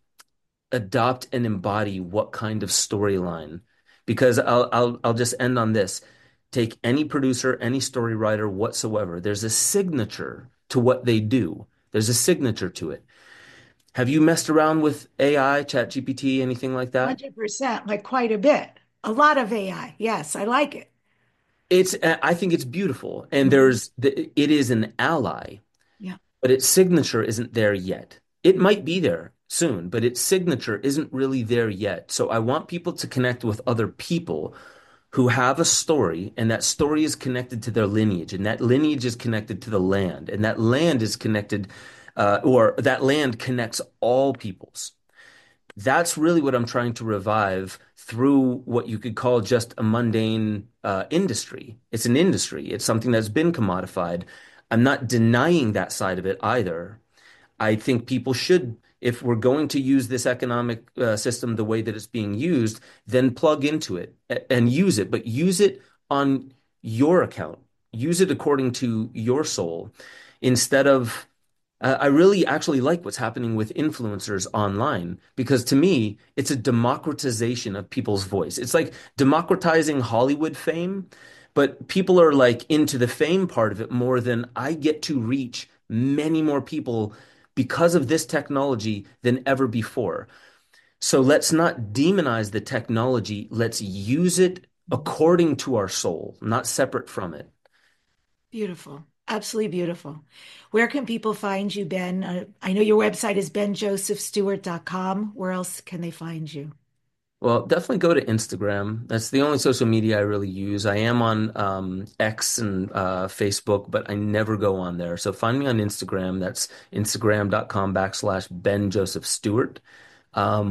Speaker 3: adopt and embody what kind of storyline. Because I'll I'll I'll just end on this. Take any producer, any story writer whatsoever. There's a signature to what they do. There's a signature to it. Have you messed around with A I, ChatGPT, anything like that?
Speaker 2: one hundred percent, like quite a bit. A lot of A I. Yes, I like it.
Speaker 3: It's, I think it's beautiful. And
Speaker 2: Mhm.
Speaker 3: there's, it is an ally,
Speaker 2: Yeah,
Speaker 3: but its signature isn't there yet. It might be there soon, but its signature isn't really there yet. So I want people to connect with other people who have a story, and that story is connected to their lineage, and that lineage is connected to the land, and that land is connected, uh, or that land connects all peoples. That's really what I'm trying to revive through what you could call just a mundane uh, industry. It's an industry. It's something that's been commodified. I'm not denying that side of it either. I think people should, if we're going to use this economic uh, system the way that it's being used, then plug into it and use it, but use it on your account. Use it according to your soul instead of. Uh, I really actually like what's happening with influencers online because to me, it's a democratization of people's voice. It's like democratizing Hollywood fame, but people are like into the fame part of it more than I get to reach many more people because of this technology than ever before. So let's not demonize the technology. Let's use it according to our soul, not separate from it.
Speaker 2: beautiful. Absolutely beautiful. Where can people find you, Ben? Uh, I know your website is ben joseph stewart dot com. Where else can they find you?
Speaker 3: Well, definitely go to Instagram. That's the only social media I really use. I am on um, X and uh, Facebook, but I never go on there. So find me on Instagram. That's instagram dot com backslash Ben Joseph Stewart. Um,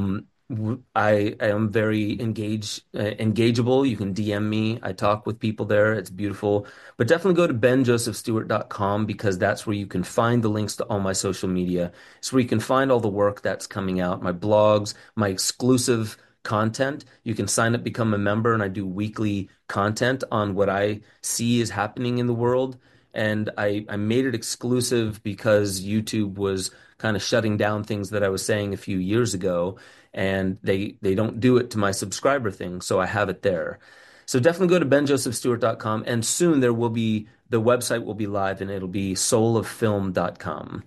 Speaker 3: I, I am very engaged, uh, engageable. You can D M me. I talk with people there. It's beautiful. But definitely go to ben joseph stewart dot com because that's where you can find the links to all my social media. It's where you can find all the work that's coming out, my blogs, my exclusive content. You can sign up, become a member, and I do weekly content on what I see is happening in the world. And I, I made it exclusive because YouTube was kind of shutting down things that I was saying a few years ago, and they they don't do it to my subscriber thing, so I have it there. So definitely go to ben joseph stewart dot com, and soon there will be the website will be live, and it'll be soul of film dot com.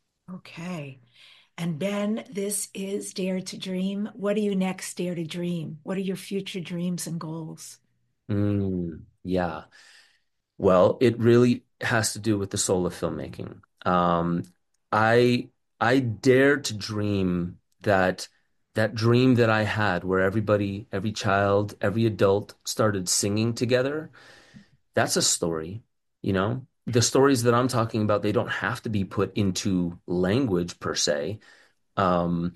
Speaker 2: Okay. And Ben, this is Dare to Dream. What do you next dare to dream? What are your future dreams and goals?
Speaker 3: Mm, yeah. Well, it really has to do with the soul of filmmaking. Um, I I dare to dream that that dream that I had where everybody, every child, every adult started singing together. That's a story, you know? The stories that I'm talking about, they don't have to be put into language per se. Um,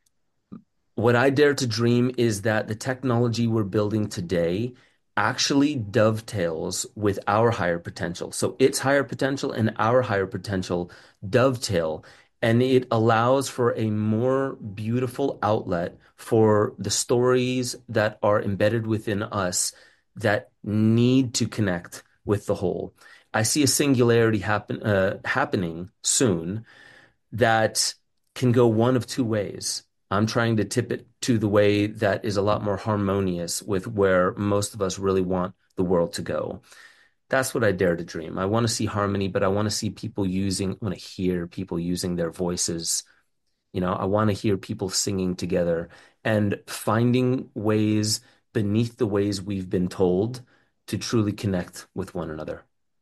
Speaker 3: what I dare to dream is that the technology we're building today actually dovetails with our higher potential. So its higher potential and our higher potential dovetail, and it allows for a more beautiful outlet for the stories that are embedded within us that need to connect with the whole. I see a singularity happen uh, happening soon that can go one of two ways. I'm trying to tip it to the way that is a lot more harmonious with where most of us really want the world to go. That's what I dare to dream. I want to see harmony, but I want to see people using, I want to hear people using their voices. You know, I want to hear people singing together and finding ways beneath the ways we've been told to truly connect with one another.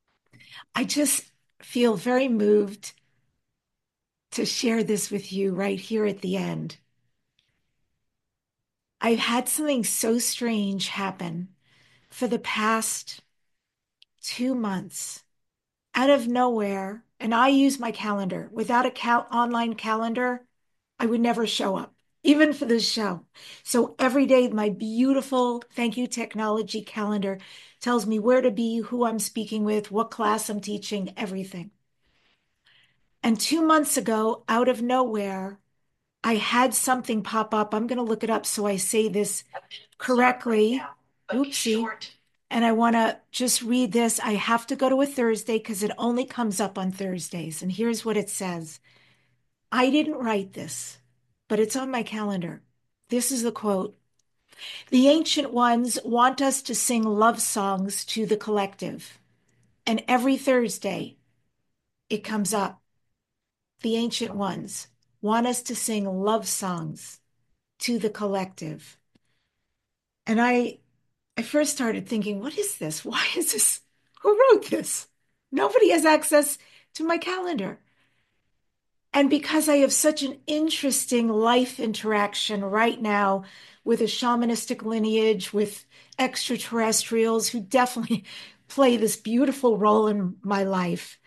Speaker 2: I just feel very moved to share this with you right here at the end. I've had something so strange happen for the past two months out of nowhere. And I use my calendar. Without a cal- online calendar, I would never show up, even for this show. So every day, my beautiful thank you technology calendar tells me where to be, who I'm speaking with, what class I'm teaching, everything. And two months ago, out of nowhere, I had something pop up. I'm going to look it up so I say this correctly. Oopsie. And I want to just read this. I have to go to a Thursday because it only comes up on Thursdays. And here's what it says. I didn't write this, but it's on my calendar. This is the quote. The ancient ones want us to sing love songs to the collective. And every Thursday it comes up. The ancient ones want us to sing love songs to the collective. And I I first started thinking, what is this? Why is this? Who wrote this? Nobody has access to my calendar. And because I have such an interesting life interaction right now with a shamanistic lineage, with extraterrestrials who definitely play this beautiful role in my life,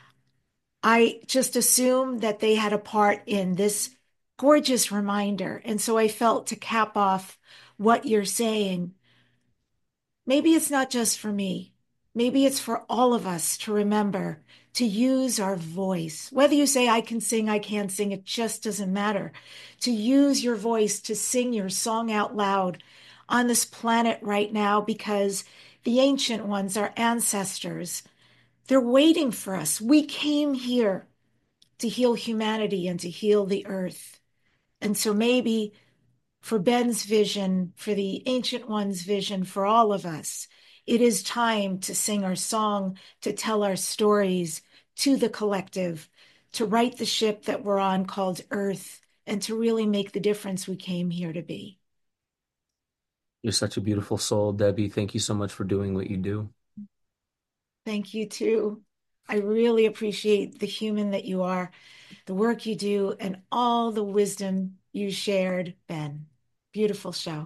Speaker 2: I just assumed that they had a part in this gorgeous reminder. And so I felt to cap off what you're saying, maybe it's not just for me. Maybe it's for all of us to remember to use our voice. Whether you say, I can sing, I can't sing, it just doesn't matter. To use your voice to sing your song out loud on this planet right now, because the ancient ones, our ancestors, they're waiting for us. We came here to heal humanity and to heal the earth. And so maybe for Ben's vision, for the ancient one's vision, for all of us, it is time to sing our song, to tell our stories to the collective, to right the ship that we're on called Earth, and to really make the difference we came here to be.
Speaker 3: You're such a beautiful soul, Debbie. Thank you so much for doing what you do.
Speaker 2: Thank you too. I really appreciate the human that you are, the work you do, and all the wisdom you shared, Ben. Beautiful show.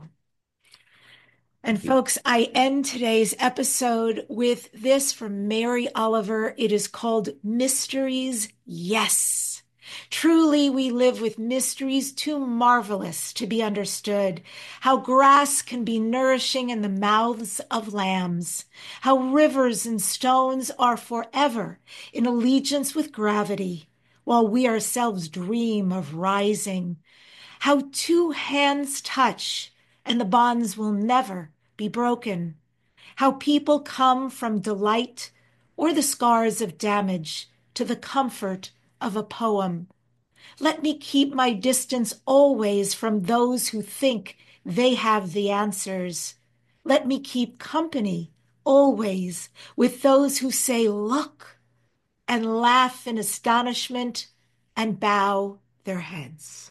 Speaker 2: And folks, I end today's episode with this from Mary Oliver. It is called Mysteries, Yes. Truly, we live with mysteries too marvelous to be understood. How grass can be nourishing in the mouths of lambs. How rivers and stones are forever in allegiance with gravity, while we ourselves dream of rising. How two hands touch and the bonds will never be broken. How people come from delight or the scars of damage to the comfort of a poem. Let me keep my distance always from those who think they have the answers. Let me keep company always with those who say, look, and laugh in astonishment and bow their heads.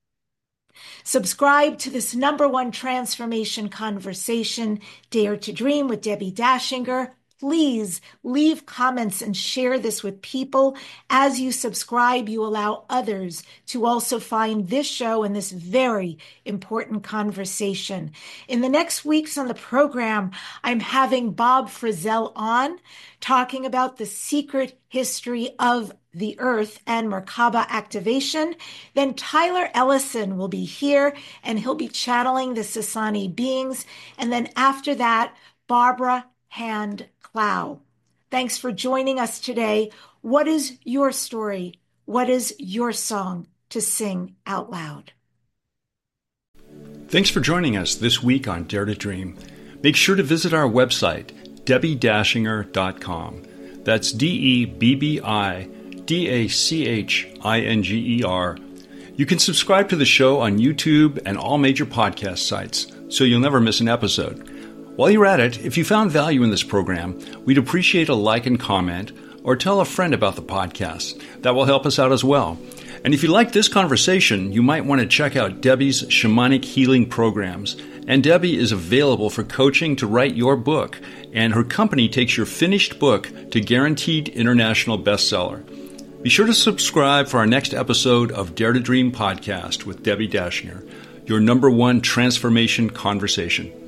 Speaker 2: Subscribe to this number one transformation conversation, Dare to Dream with Debbie Dashinger. Please leave comments and share this with people. As you subscribe, you allow others to also find this show and this very important conversation. In the next weeks on the program, I'm having Bob Frizzell on, talking about the secret history of the Earth and Merkaba activation. Then Tyler Ellison will be here, and he'll be channeling the Sasani beings. And then after that, Barbara Hand Clow. Thanks for joining us today. What is your story? What is your song to sing out loud?
Speaker 1: Thanks for joining us this week on Dare to Dream. Make sure to visit our website, debbie dashinger dot com. That's D E B B I D A C H I N G E R. You can subscribe to the show on YouTube and all major podcast sites, so you'll never miss an episode. While you're at it, if you found value in this program, we'd appreciate a like and comment, or tell a friend about the podcast. That will help us out as well. And if you like this conversation, you might want to check out Debbie's shamanic healing programs. And Debbie is available for coaching to write your book, and her company takes your finished book to guaranteed international bestseller. Be sure to subscribe for our next episode of Dare to Dream podcast with Debbie Dashinger, your number one transformation conversation.